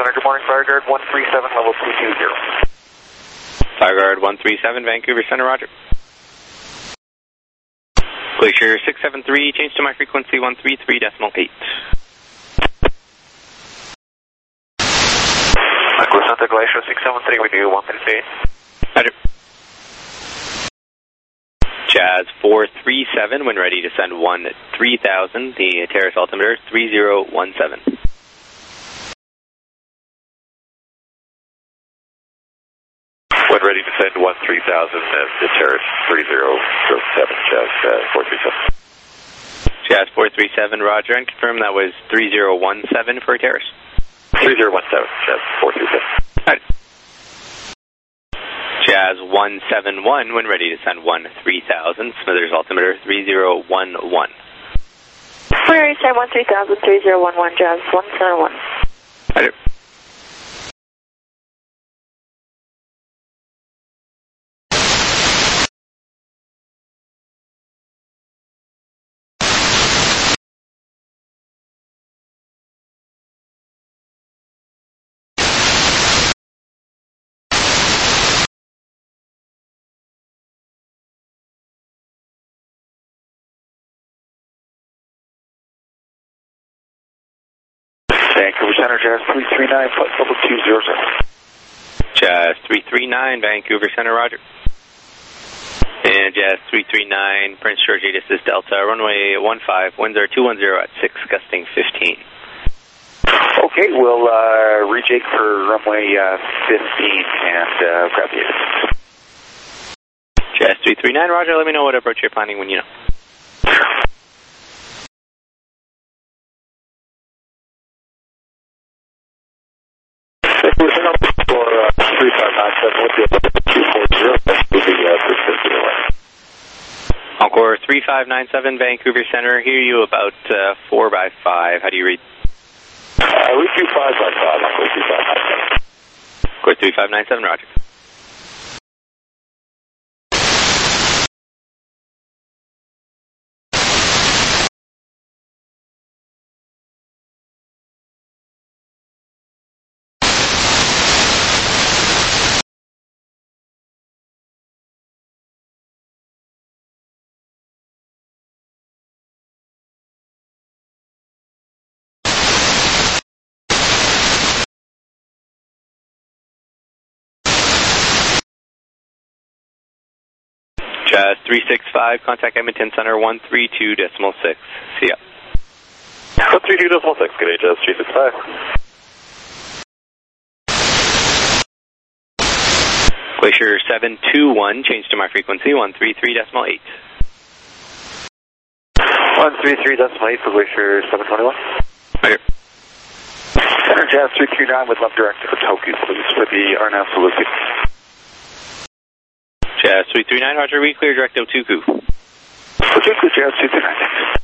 Center. Good morning, FireGuard one three seven, level two two zero. FireGuard one three seven, Vancouver Center, roger. Glacier six seven three, change to my frequency one three three decimal eight. Santa Glacier six seven three, we do one three three. Roger. Jazz four three seven, when ready to send one three thousand, the terrace altimeter three zero one seven. When ready to send one three thousand, uh, the terrace three zero zero seven, Jazz uh, four three seven. Jazz four three seven, roger, and confirm that was three zero one seven for terrace. three zero one seven, Jazz four three seven. Right. Jazz one seven one, when ready to send one three thousand, Smithers altimeter three zero one one. We're ready to send one three thousand, three zero one one, Jazz one seven one. Right. Vancouver Center, Jazz three three nine, flight level two zero zero. Jazz three three nine, Vancouver Center, roger. And Jazz three three nine, Prince George, this is Delta, runway one five, winds are two one zero at six, gusting fifteen. Okay, we'll uh, rejig for runway uh, fifteen and uh, grab the aids. Jazz three three nine, roger, let me know what approach you're planning when you know. For uh, three five nine seven, with the two four zero, that's moving uh, three fifty away. Encore three five nine seven, Vancouver Center, hear you about uh, four by five, how do you read? Uh, we do five by five, Encore three five nine seven. Encore three five nine seven, roger. Jazz three six five, contact Edmonton Center one three two decimal six. See ya. one three two decimal six, good day, Jazz three six five. Glacier seven two one, change to my frequency one three three decimal eight. one three three decimal eight for Glacier seven twenty-one. Right. Center Jazz three three nine with left direct for Toku, please, for the Arnav Saluki. Jazz three three nine, roger, we clear direct Otuku. Otuku, Jazz two three nine, thanks.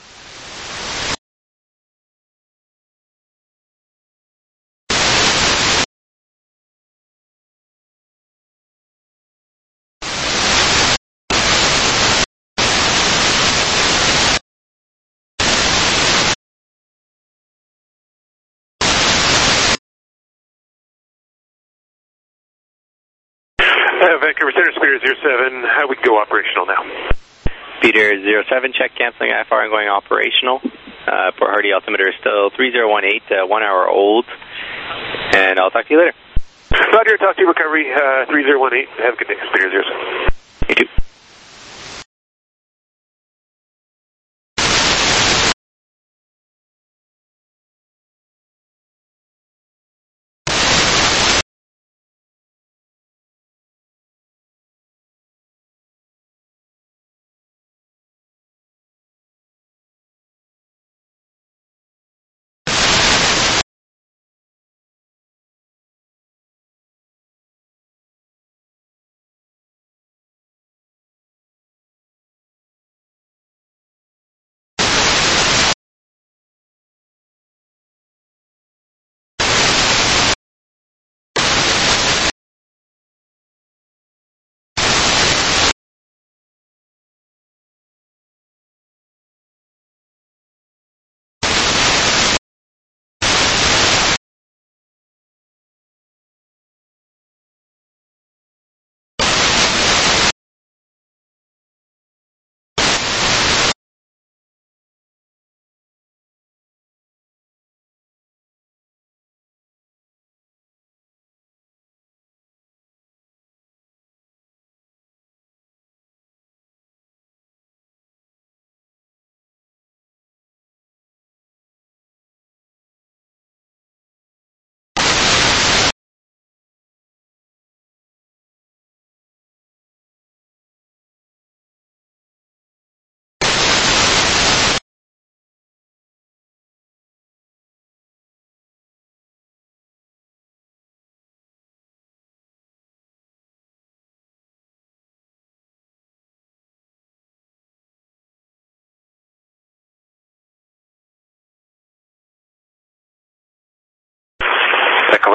Uh, Vancouver Center, Speeder zero seven, how we go operational now? Speeder zero seven, check canceling I F R and going operational. Uh, Port Hardy altimeter is still three zero one eight, uh, one hour old. And I'll talk to you later. Roger, talk to you, recovery, uh, three zero one eight. Have a good day, Speeder zero seven. You too.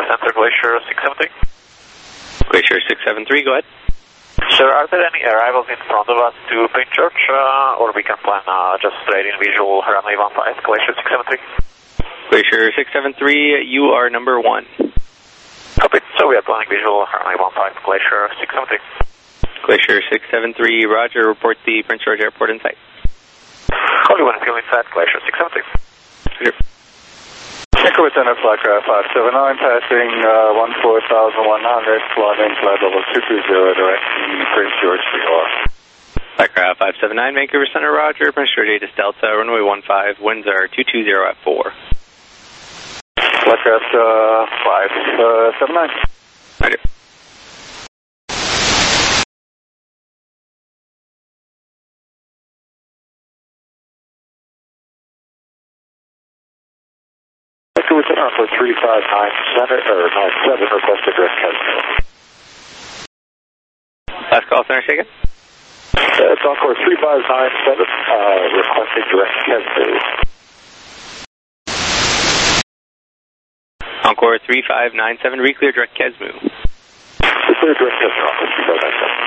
Vancouver Center, Glacier six seven three. Glacier six seven three, go ahead. Sir, are there any arrivals in front of us to Prince George, uh, or we can plan uh, just straight in visual runway one five, Glacier six seven three? Glacier six seven three, you are number one. Copy. So we are planning visual runway one five, Glacier six seven three. Glacier six seven three, roger, report the Prince George Airport in sight. Call you when it's going inside, Glacier six seven three. Roger. Vancouver Center, Flightcraft five seven nine, passing uh, one four thousand one hundred, flying flight level two two zero, direction Prince George for you are. Flightcraft five seven nine, Vancouver Center, roger, Prince George Atis Delta, runway one five, winds are two two zero at four. Flightcraft uh, five seven nine. Roger. Vancouver Center for three five nine center, or nine seven, requested direct Casino. Last call, Center, shaken. Uh, it's Encore three five nine seven, uh, requesting direct Casino. Encore three five nine seven, reclear direct Kesmu. Reclear direct Casino, Encore three five nine seven.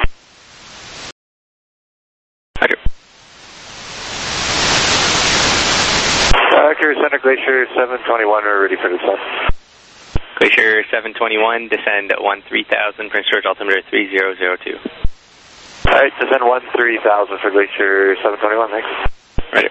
Roger. Vancouver Center, Glacier seven twenty-one, we're ready for descent. Glacier seven twenty-one, descend at one three thousand, Prince George altimeter three zero zero two. Alright, descend one three thousand for Glacier seven twenty-one, thanks. Roger.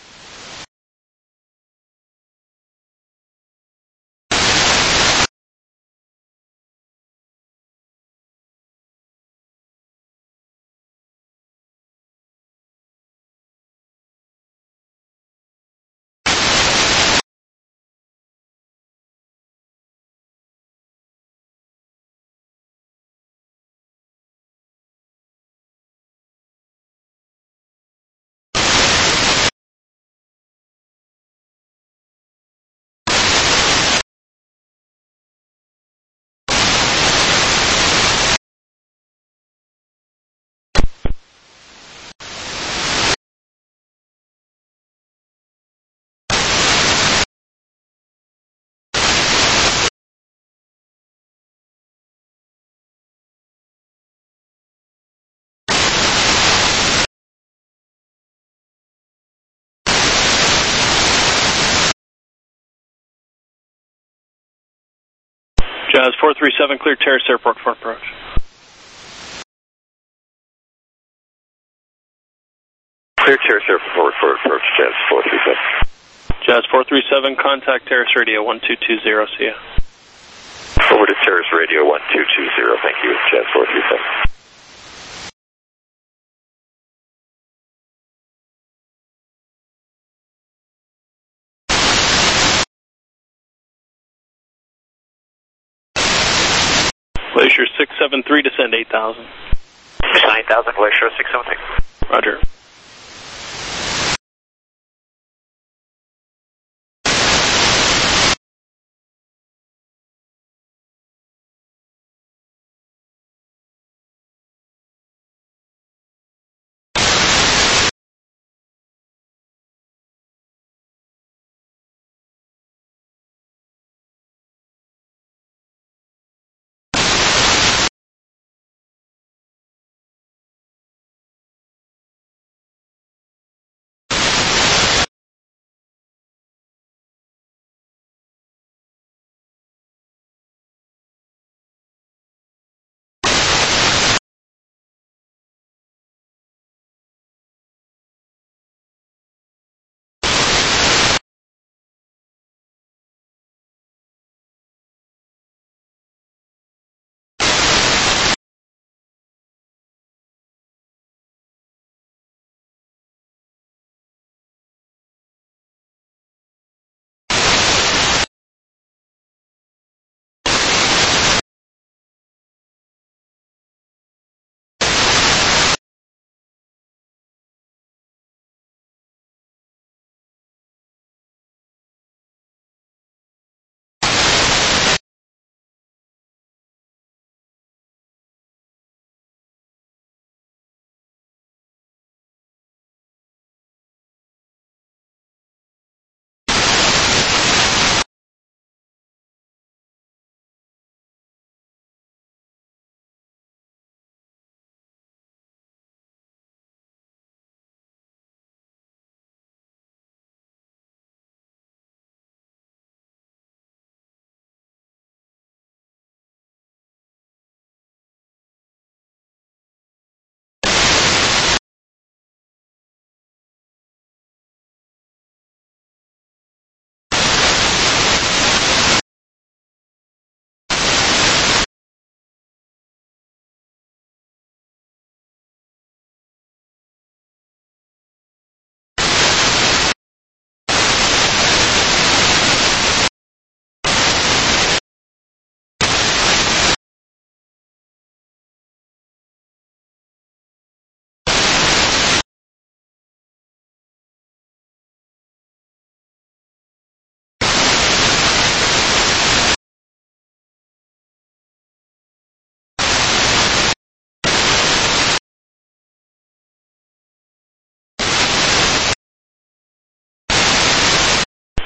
Jazz four three seven, clear Terrace Airport for approach. Clear Terrace Airport for approach, Jazz four three seven. Jazz four three seven, contact Terrace Radio one two two zero, see ya. Over to Terrace Radio one two two zero, thank you, Jazz four three seven. Glacier six seven three, descend eight thousand. Descend eight thousand, Glacier six seven three. Roger.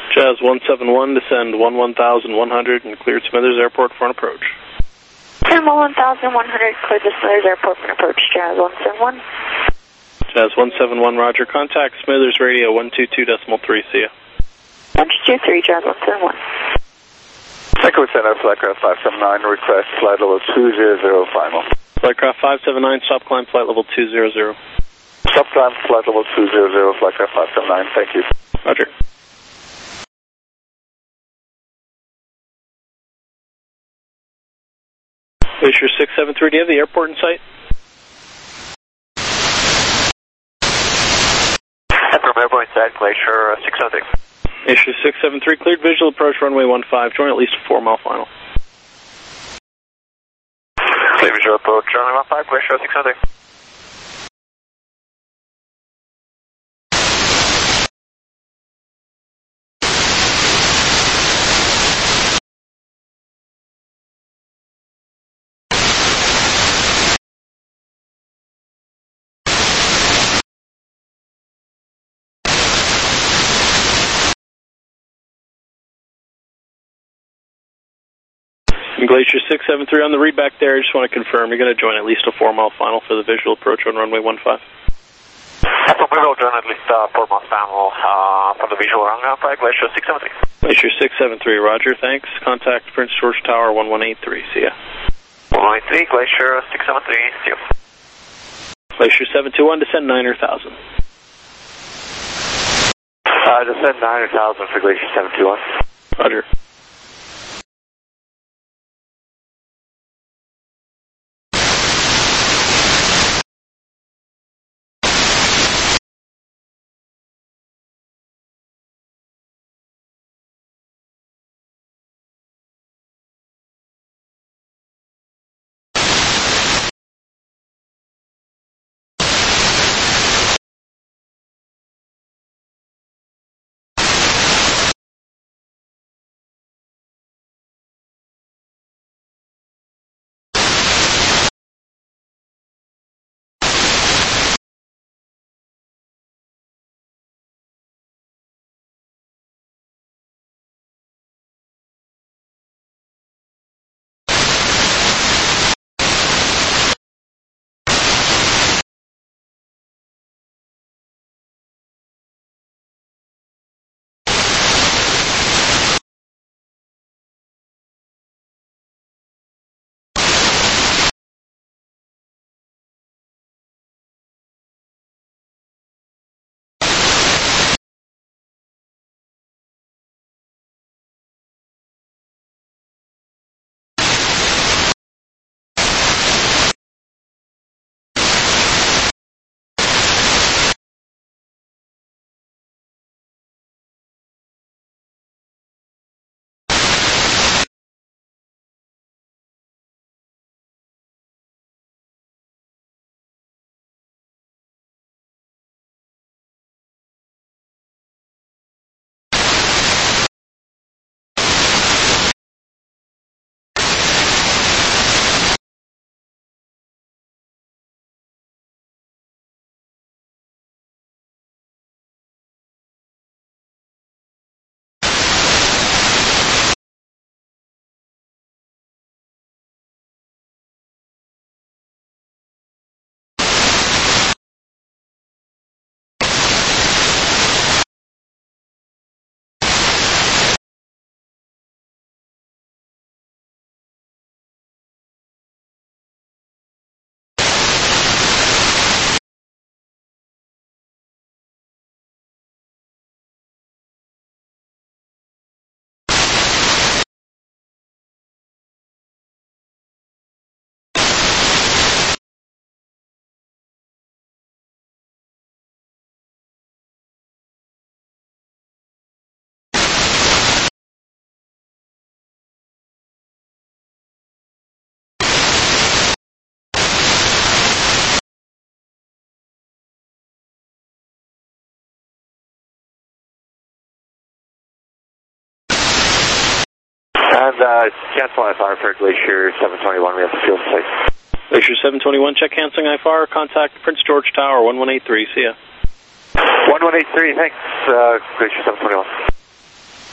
Jazz one seven one, descend one one thousand one hundred and cleared Smithers Airport for an approach. Clear one thousand one hundred, cleared the Smithers Airport for an approach, Jazz one seven one. Jazz one seven one, roger. Contact Smithers Radio one two two decimal three, see ya. one two two three, Jazz one seven one. Echo Center, Flightcraft five seven nine, request flight level two zero zero, final. Flightcraft five seven nine, stop climb flight level two zero zero. Stop climb flight level two zero zero, Flightcraft five seven nine, thank you. Roger. Glacier six seven three, do you have the airport in sight? From airport in sight, Glacier six seven three. Glacier six seven three, cleared visual approach runway one five, join at least a four mile final. Clear visual approach runway one five, Glacier six seven three. Glacier six seven three on the read back there. I just want to confirm you're going to join at least a four mile final for the visual approach on runway one five. So we will join at least a four mile final uh, for the visual runway one five, Glacier six seven three. Glacier six seven three, roger, thanks. Contact Prince George Tower one one eight three, see ya. one one eight three, Glacier six seven three, see ya. Glacier seven two one, descend nine thousand. Uh, descend nine thousand for Glacier seven two one. Roger. And uh, cancel I F R for Glacier seven twenty-one, we have the field in sight. Glacier seven twenty-one, check canceling I F R, contact Prince George Tower one one eight three, see ya. one one eight three, thanks, uh, Glacier seven twenty-one.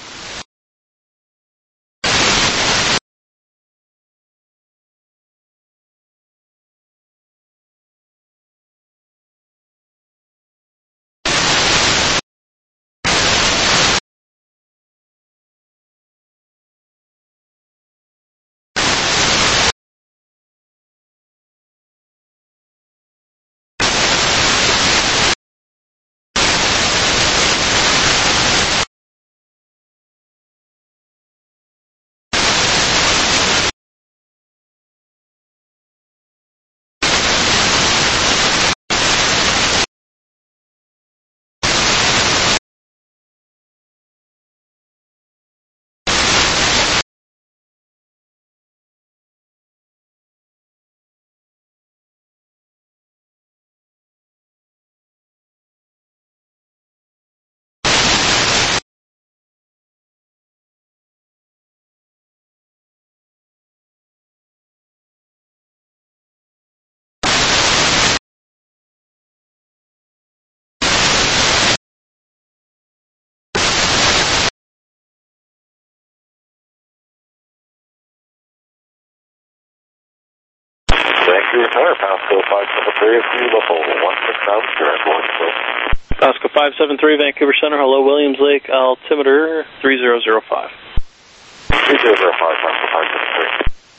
three entire, Pasco five seven three, level one six thousand, direct one four. Pasco five seven three, Vancouver Center, hello, Williams Lake, altimeter three zero zero five. three zero zero five, Pasco five seven three.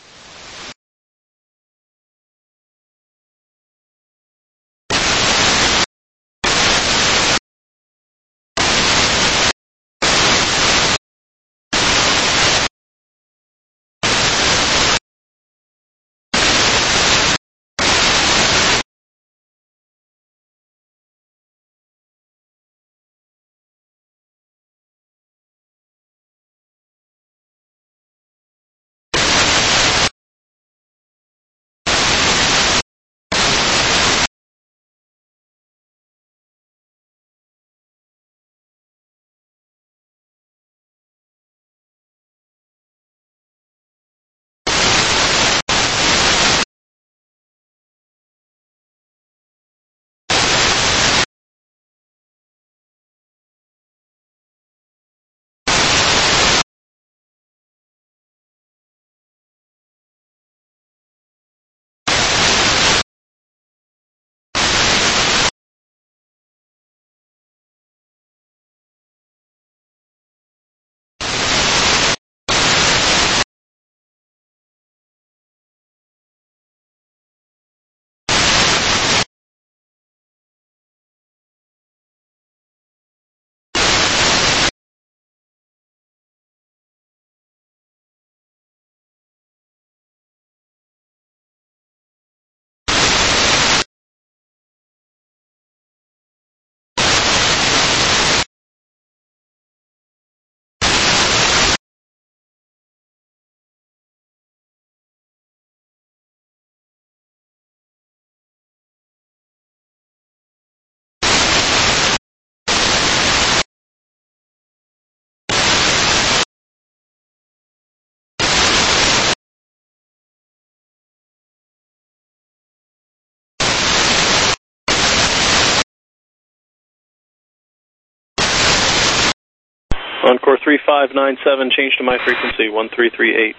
Encore three five nine seven, change to my frequency, one three three eight.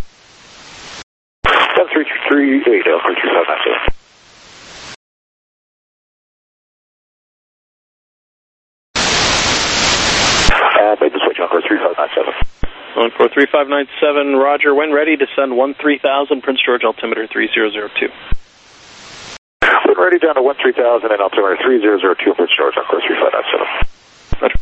one three three eight, Encore three five nine seven. And made the switch, Encore three five nine seven. Encore three five nine seven, roger, when ready, descend one three thousand, Prince George, altimeter three zero zero two. When ready, down to one three thousand and altimeter three zero zero two, Prince George, Encore three five nine seven. Roger.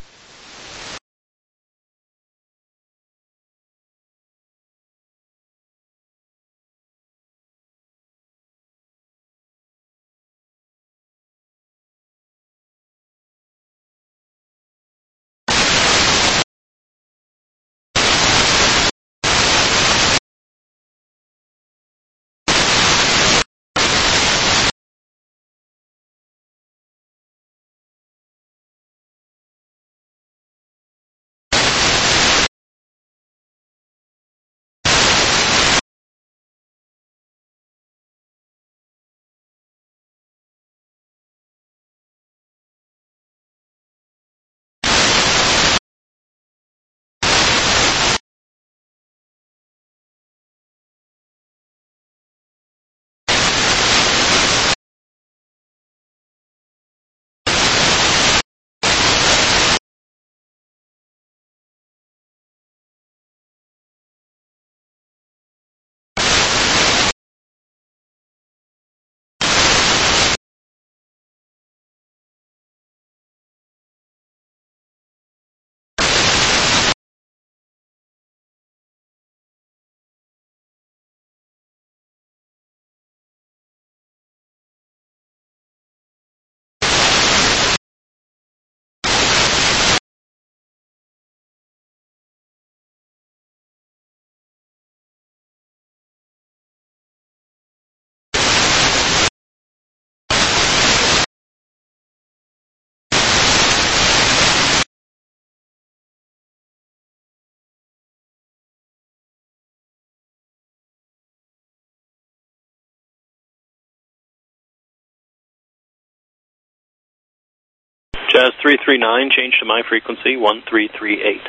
Jazz three three nine, change to my frequency, one three three eight.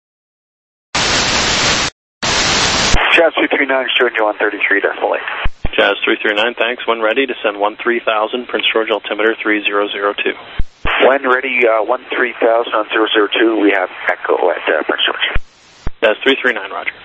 Jazz three three nine, showing you on thirty-three decimal eight. Jazz three three nine, thanks. When ready, descend one three thousand, Prince George altimeter three zero zero two. When ready, uh, one three thousand on zero zero two, we have Echo at uh, Prince George. Jazz three three nine, roger.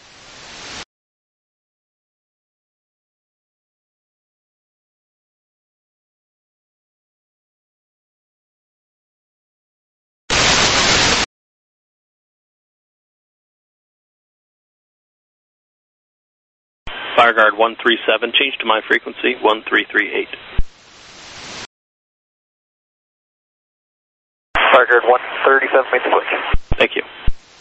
FireGuard one three seven, change to my frequency, one three three eight. FireGuard one thirty-seven, make the switch. Thank you.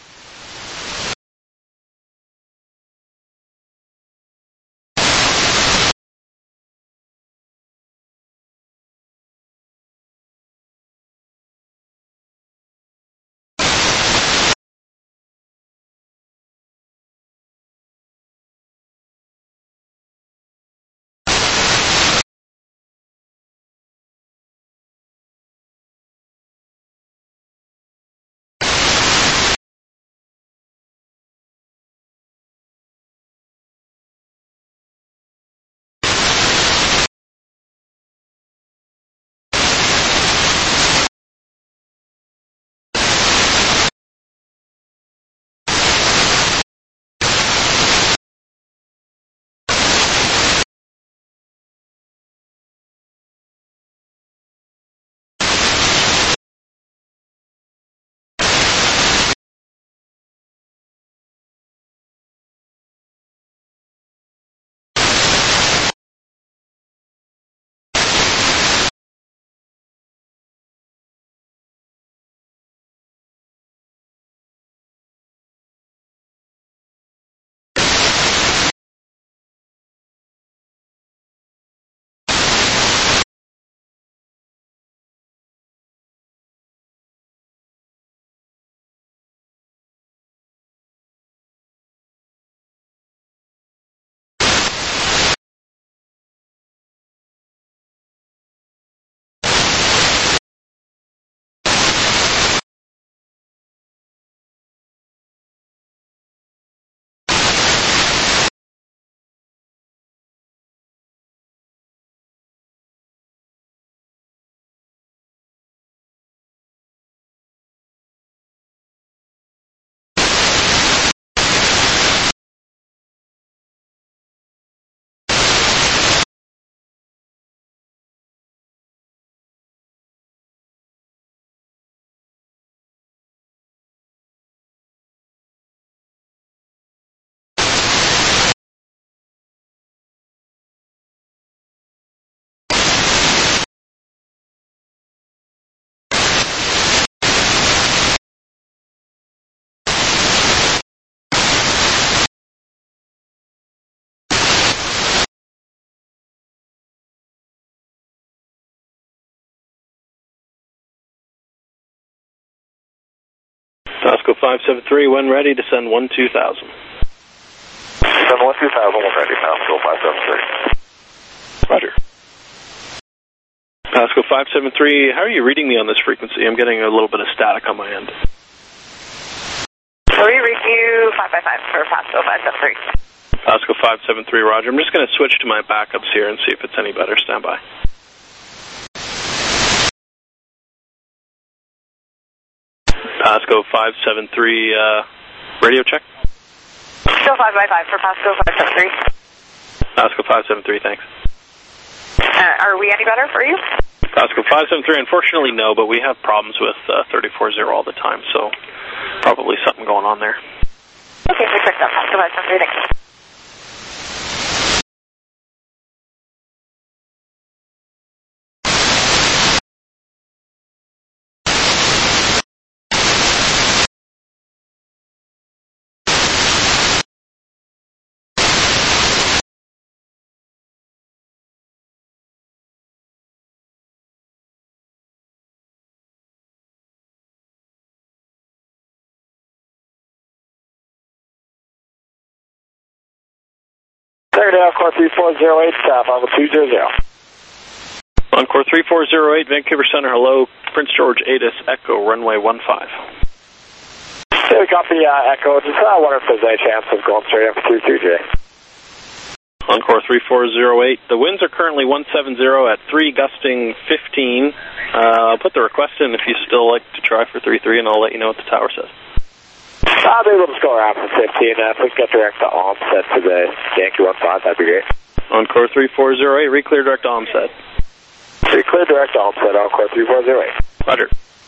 Tosco five seven three, when ready, descend one two thousand. Descend one two thousand, when ready, Tosco five seven three. Roger. Tosco five seven three, how are you reading me on this frequency? I'm getting a little bit of static on my end. We read you five five five for Tosco five seven three. Tosco five seven three, roger. I'm just going to switch to my backups here and see if it's any better. Stand by. Tosco five seven three, uh, radio check. Still five by five for Tosco five seven three. Tosco five seven three, thanks. Uh, are we any better for you? Tosco five seven three, unfortunately no, but we have problems with uh, thirty-four zero all the time, so probably something going on there. Okay, we checked out Tosco five seven three, thank you. Cleared Encore three four zero eight, staff level two zero zero. Encore three four zero eight, Vancouver Center, hello. Prince George, ATIS, Echo, runway one five. Yeah, we got the uh, Echo. Just uh, wonder if there's any chance of going straight up to two two J. Encore three four zero eight. The winds are currently one seven zero at three, gusting fifteen. Uh, I'll put the request in if you still like to try for three three, and I'll let you know what the tower says. I'll be able to go around for fifteen. Uh, if we can get direct to Olmsted for the Yankee one five, that'd be great. Encore three four zero eight, re-clear direct to Olmsted. Re-clear direct to Olmsted, Encore three four zero eight. Roger.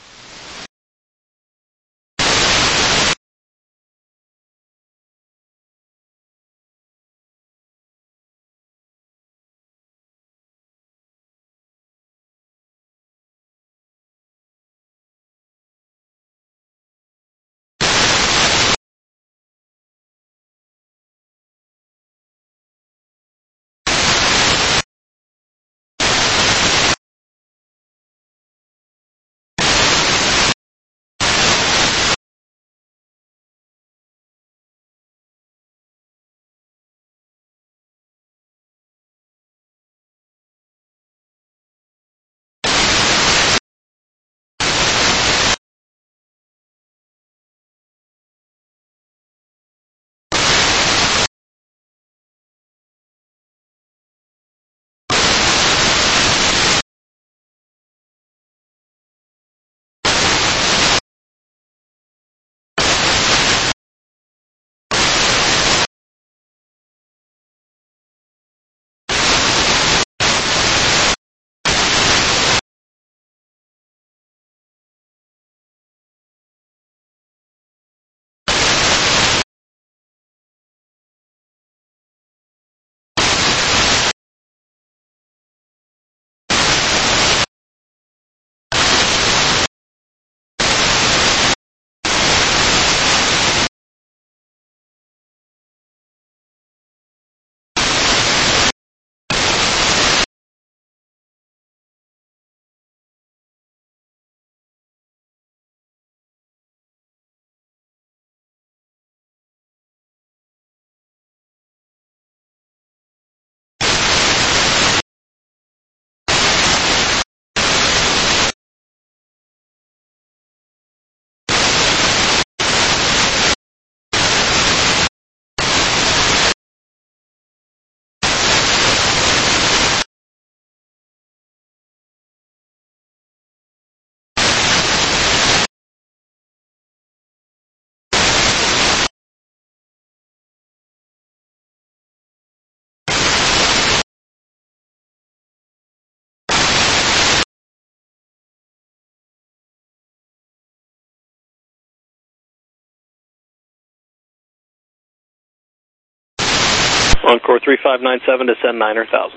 Encore three five nine seven, descend niner thousand.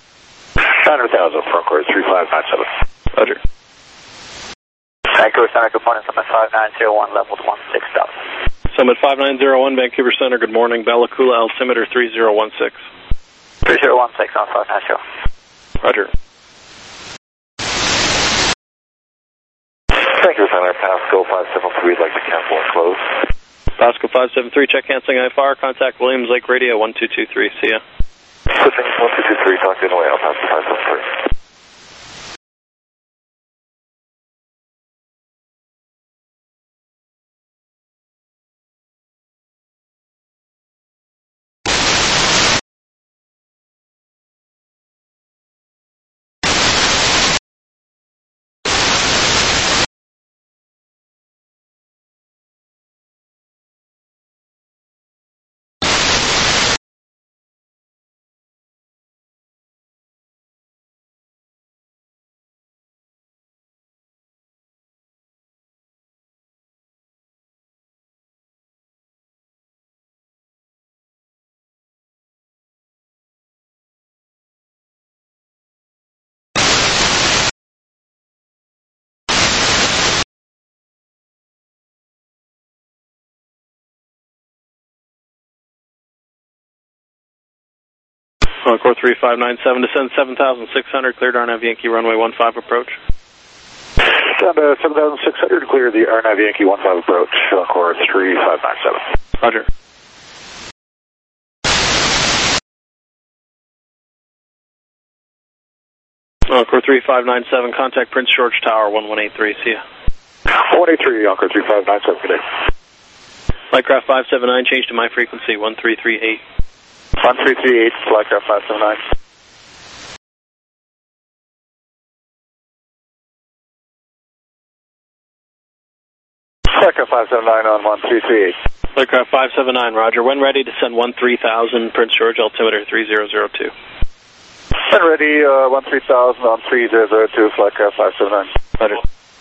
niner thousand for Encore three five nine seven. Roger. Vancouver Center, good morning, Summit five nine zero one, level one six thousand. Summit five nine zero one, Vancouver Center, good morning. Bella Coola, altimeter three zero one six. three zero one six on five nine zero. Roger. Vancouver Center, Pasco five seven three, we'd like to cancel and close. Pasco five seven three, check canceling I F R, contact Williams Lake Radio one two two three, see ya. Switching one two two three, talk to you on the way out, Pasco five seven three. Encore three five nine seven, descend seven thousand six hundred, cleared R N A V Yankee runway one five approach. Down to seven thousand six hundred, clear the R N A V Yankee one five approach, Encore three five nine seven. Roger. Encore three five nine seven, contact Prince George Tower one one eight three, see ya. one eight three, Encore three five nine seven, good day. Lightcraft five seven nine, change to my frequency one three three eight. one three three eight, Flycraft five seven nine. Flycraft five seven nine on one three three eight. Flycraft five seven nine, roger. When ready to send one three thousand, Prince George, altimeter three zero zero two. When ready, uh, one three thousand on three zero zero two, Flycraft five seven nine. Roger.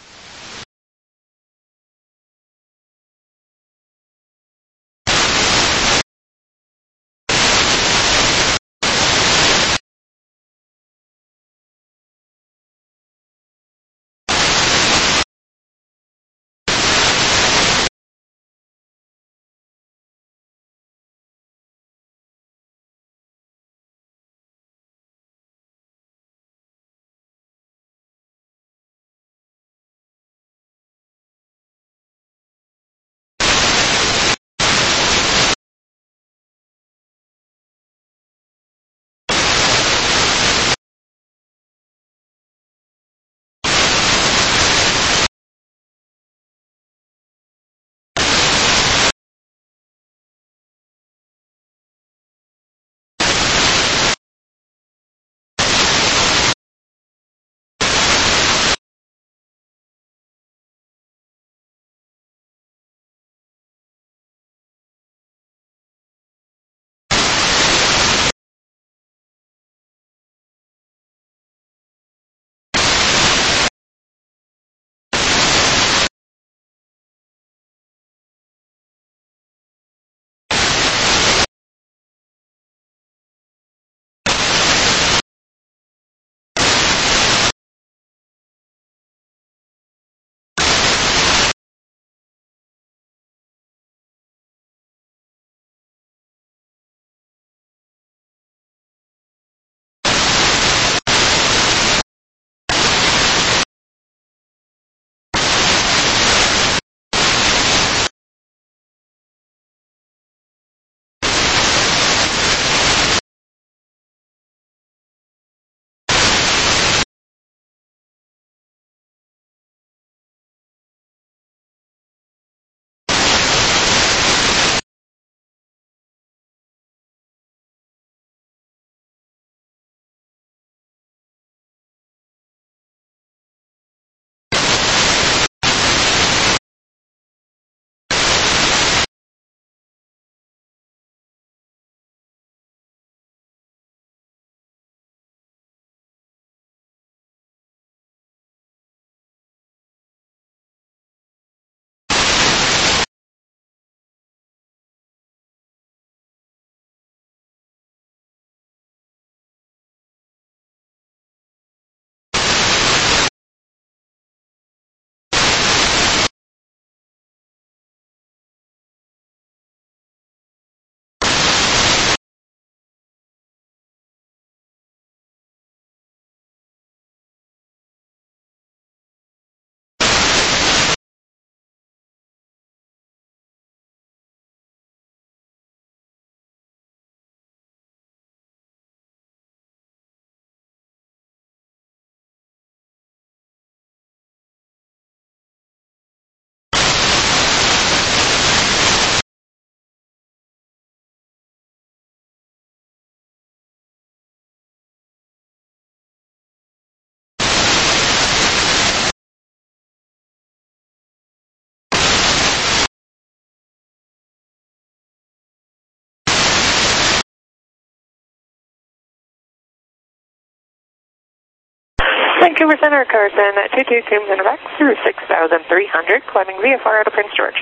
Vancouver Center, Carson, two two two Medevac through six thousand three hundred, climbing V F R out of Prince George.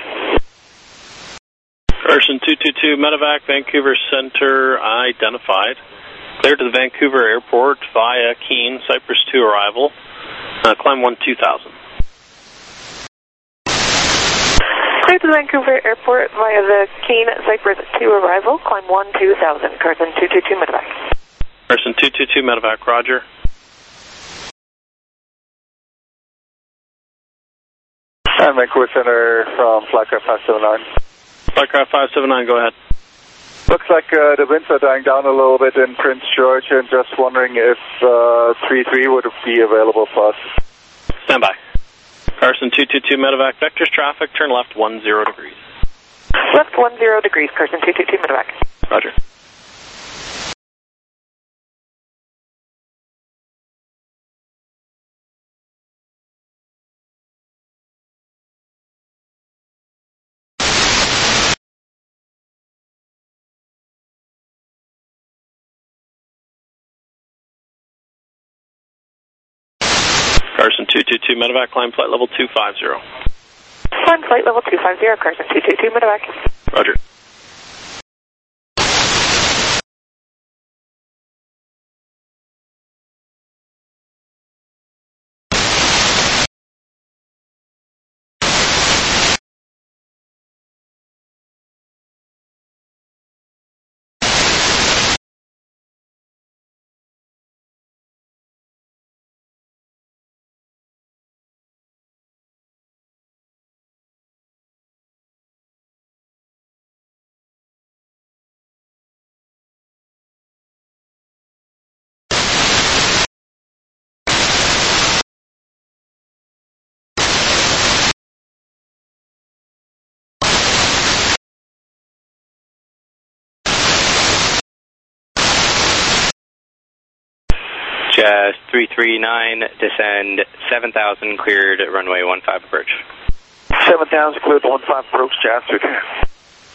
Carson two two two Medevac, Vancouver Center identified. Clear to the Vancouver Airport via Keene, Cypress two arrival. Uh, climb one two thousand. Clear to the Vancouver Airport via the Keene, Cypress two arrival. Climb one two thousand, Carson two two two Medevac. Carson two two two Medevac, roger. And Vancouver Center from Flycraft five seven nine. Flycraft five seven nine, go ahead. Looks like uh, the winds are dying down a little bit in Prince George, and just wondering if uh, three three would be available for us. Stand by. Carson two two two Medevac, vectors traffic, turn left one zero degrees. Left one zero degrees, Carson two two two Medevac. Roger. Carson two two two medevac, climb flight level two five zero. Climb flight level two five zero, Carson two two two medevac. Roger. Jazz three three nine, descend seven thousand, cleared runway one five approach. seven thousand, cleared one five approach, Jazz three three nine.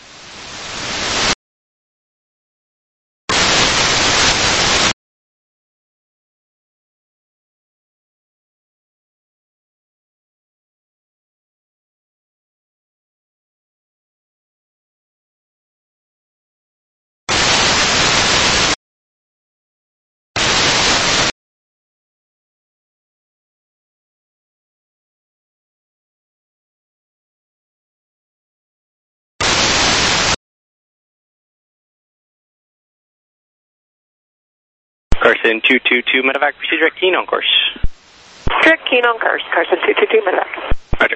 Carson two two two medevac, proceed direct keen on course. Direct keen on course, Carson two two two medevac. Roger.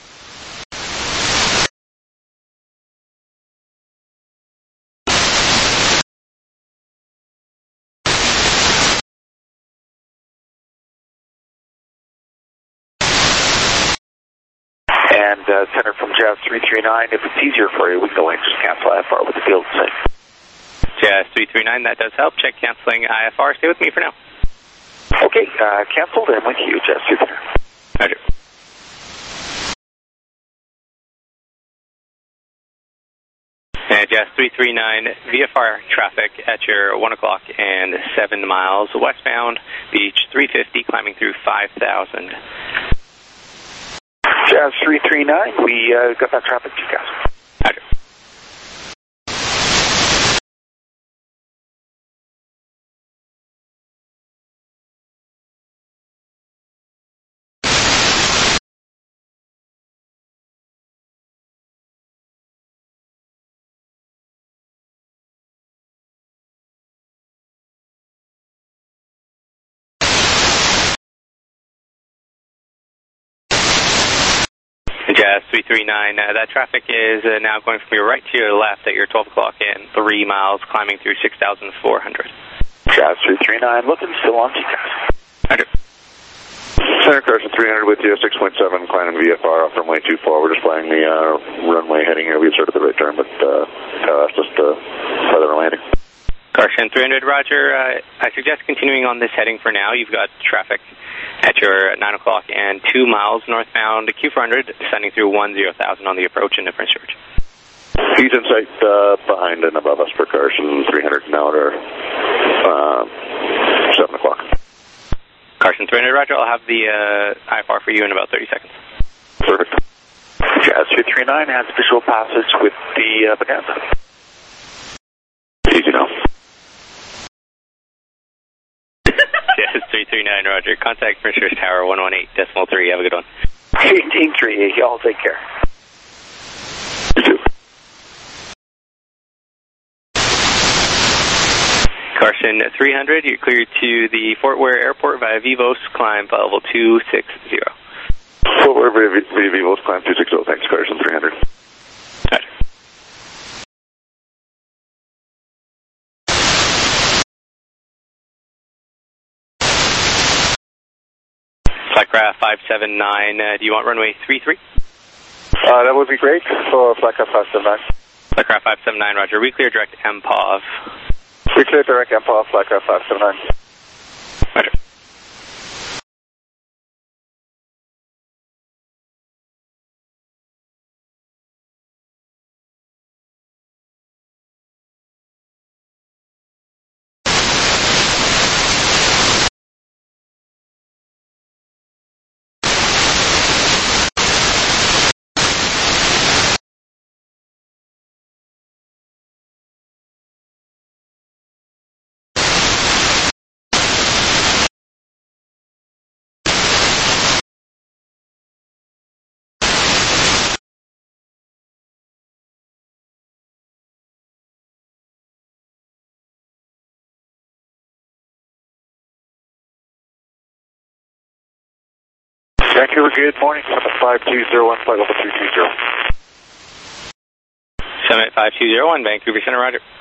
And uh, center from Jazz three three nine, if it's easier for you, we can go and just cancel I F R with the field sync. Jazz three three nine, that does help. Check canceling I F R. Stay with me for now. Okay, uh, canceled and with you, Jazz three three nine. Roger. And Jazz three three nine, V F R traffic at your one o'clock and seven miles westbound, beach three fifty, climbing through five thousand. Jazz three three nine, we uh, got that traffic to you guys. Roger. Jazz three three nine, uh, that traffic is uh, now going from your right to your left at your twelve o'clock and three miles, climbing through six thousand four hundred. Jazz three three nine, looking still on T C A S. Roger. Center Carson three hundred with you, six point seven, climbing V F R off runway two four. We're just flying the uh, runway heading here. We started the right turn, but uh, uh, just uh, feather landing. Carson three hundred, Roger. Uh, I suggest continuing on this heading for now. You've got traffic at your nine o'clock and two miles northbound Q four hundred, descending through one zero thousand on the approach into Prince George. He's in sight uh, behind and above us for Carson three hundred now at uh, seven o'clock. Carson three hundred, Roger. I'll have the uh, I F R for you in about thirty seconds. Perfect. Jazz three three nine has visual passage with the uh, Bonanza. Easy now. Jazz three three nine, Roger. Contact Prince George Tower one one eight decimal three. Have a good one. eighteen three, y'all take care. You too. Carson three hundred, you're cleared to the Fort Ware Airport via Vivos, climb level two six zero. Fort Ware via Vivos, climb two six zero. Thanks, Carson three hundred. Roger. Flightcraft five seven nine, uh, do you want runway three three? Uh, that would be great for Flightcraft five seven nine. Flightcraft five seven nine, Roger. We clear direct M P O V. We clear direct M P O V, Flightcraft five seven nine. Roger. Vancouver, good morning. seven five two zero one, flight level two two zero. seven eight five two zero one, Vancouver Center, roger.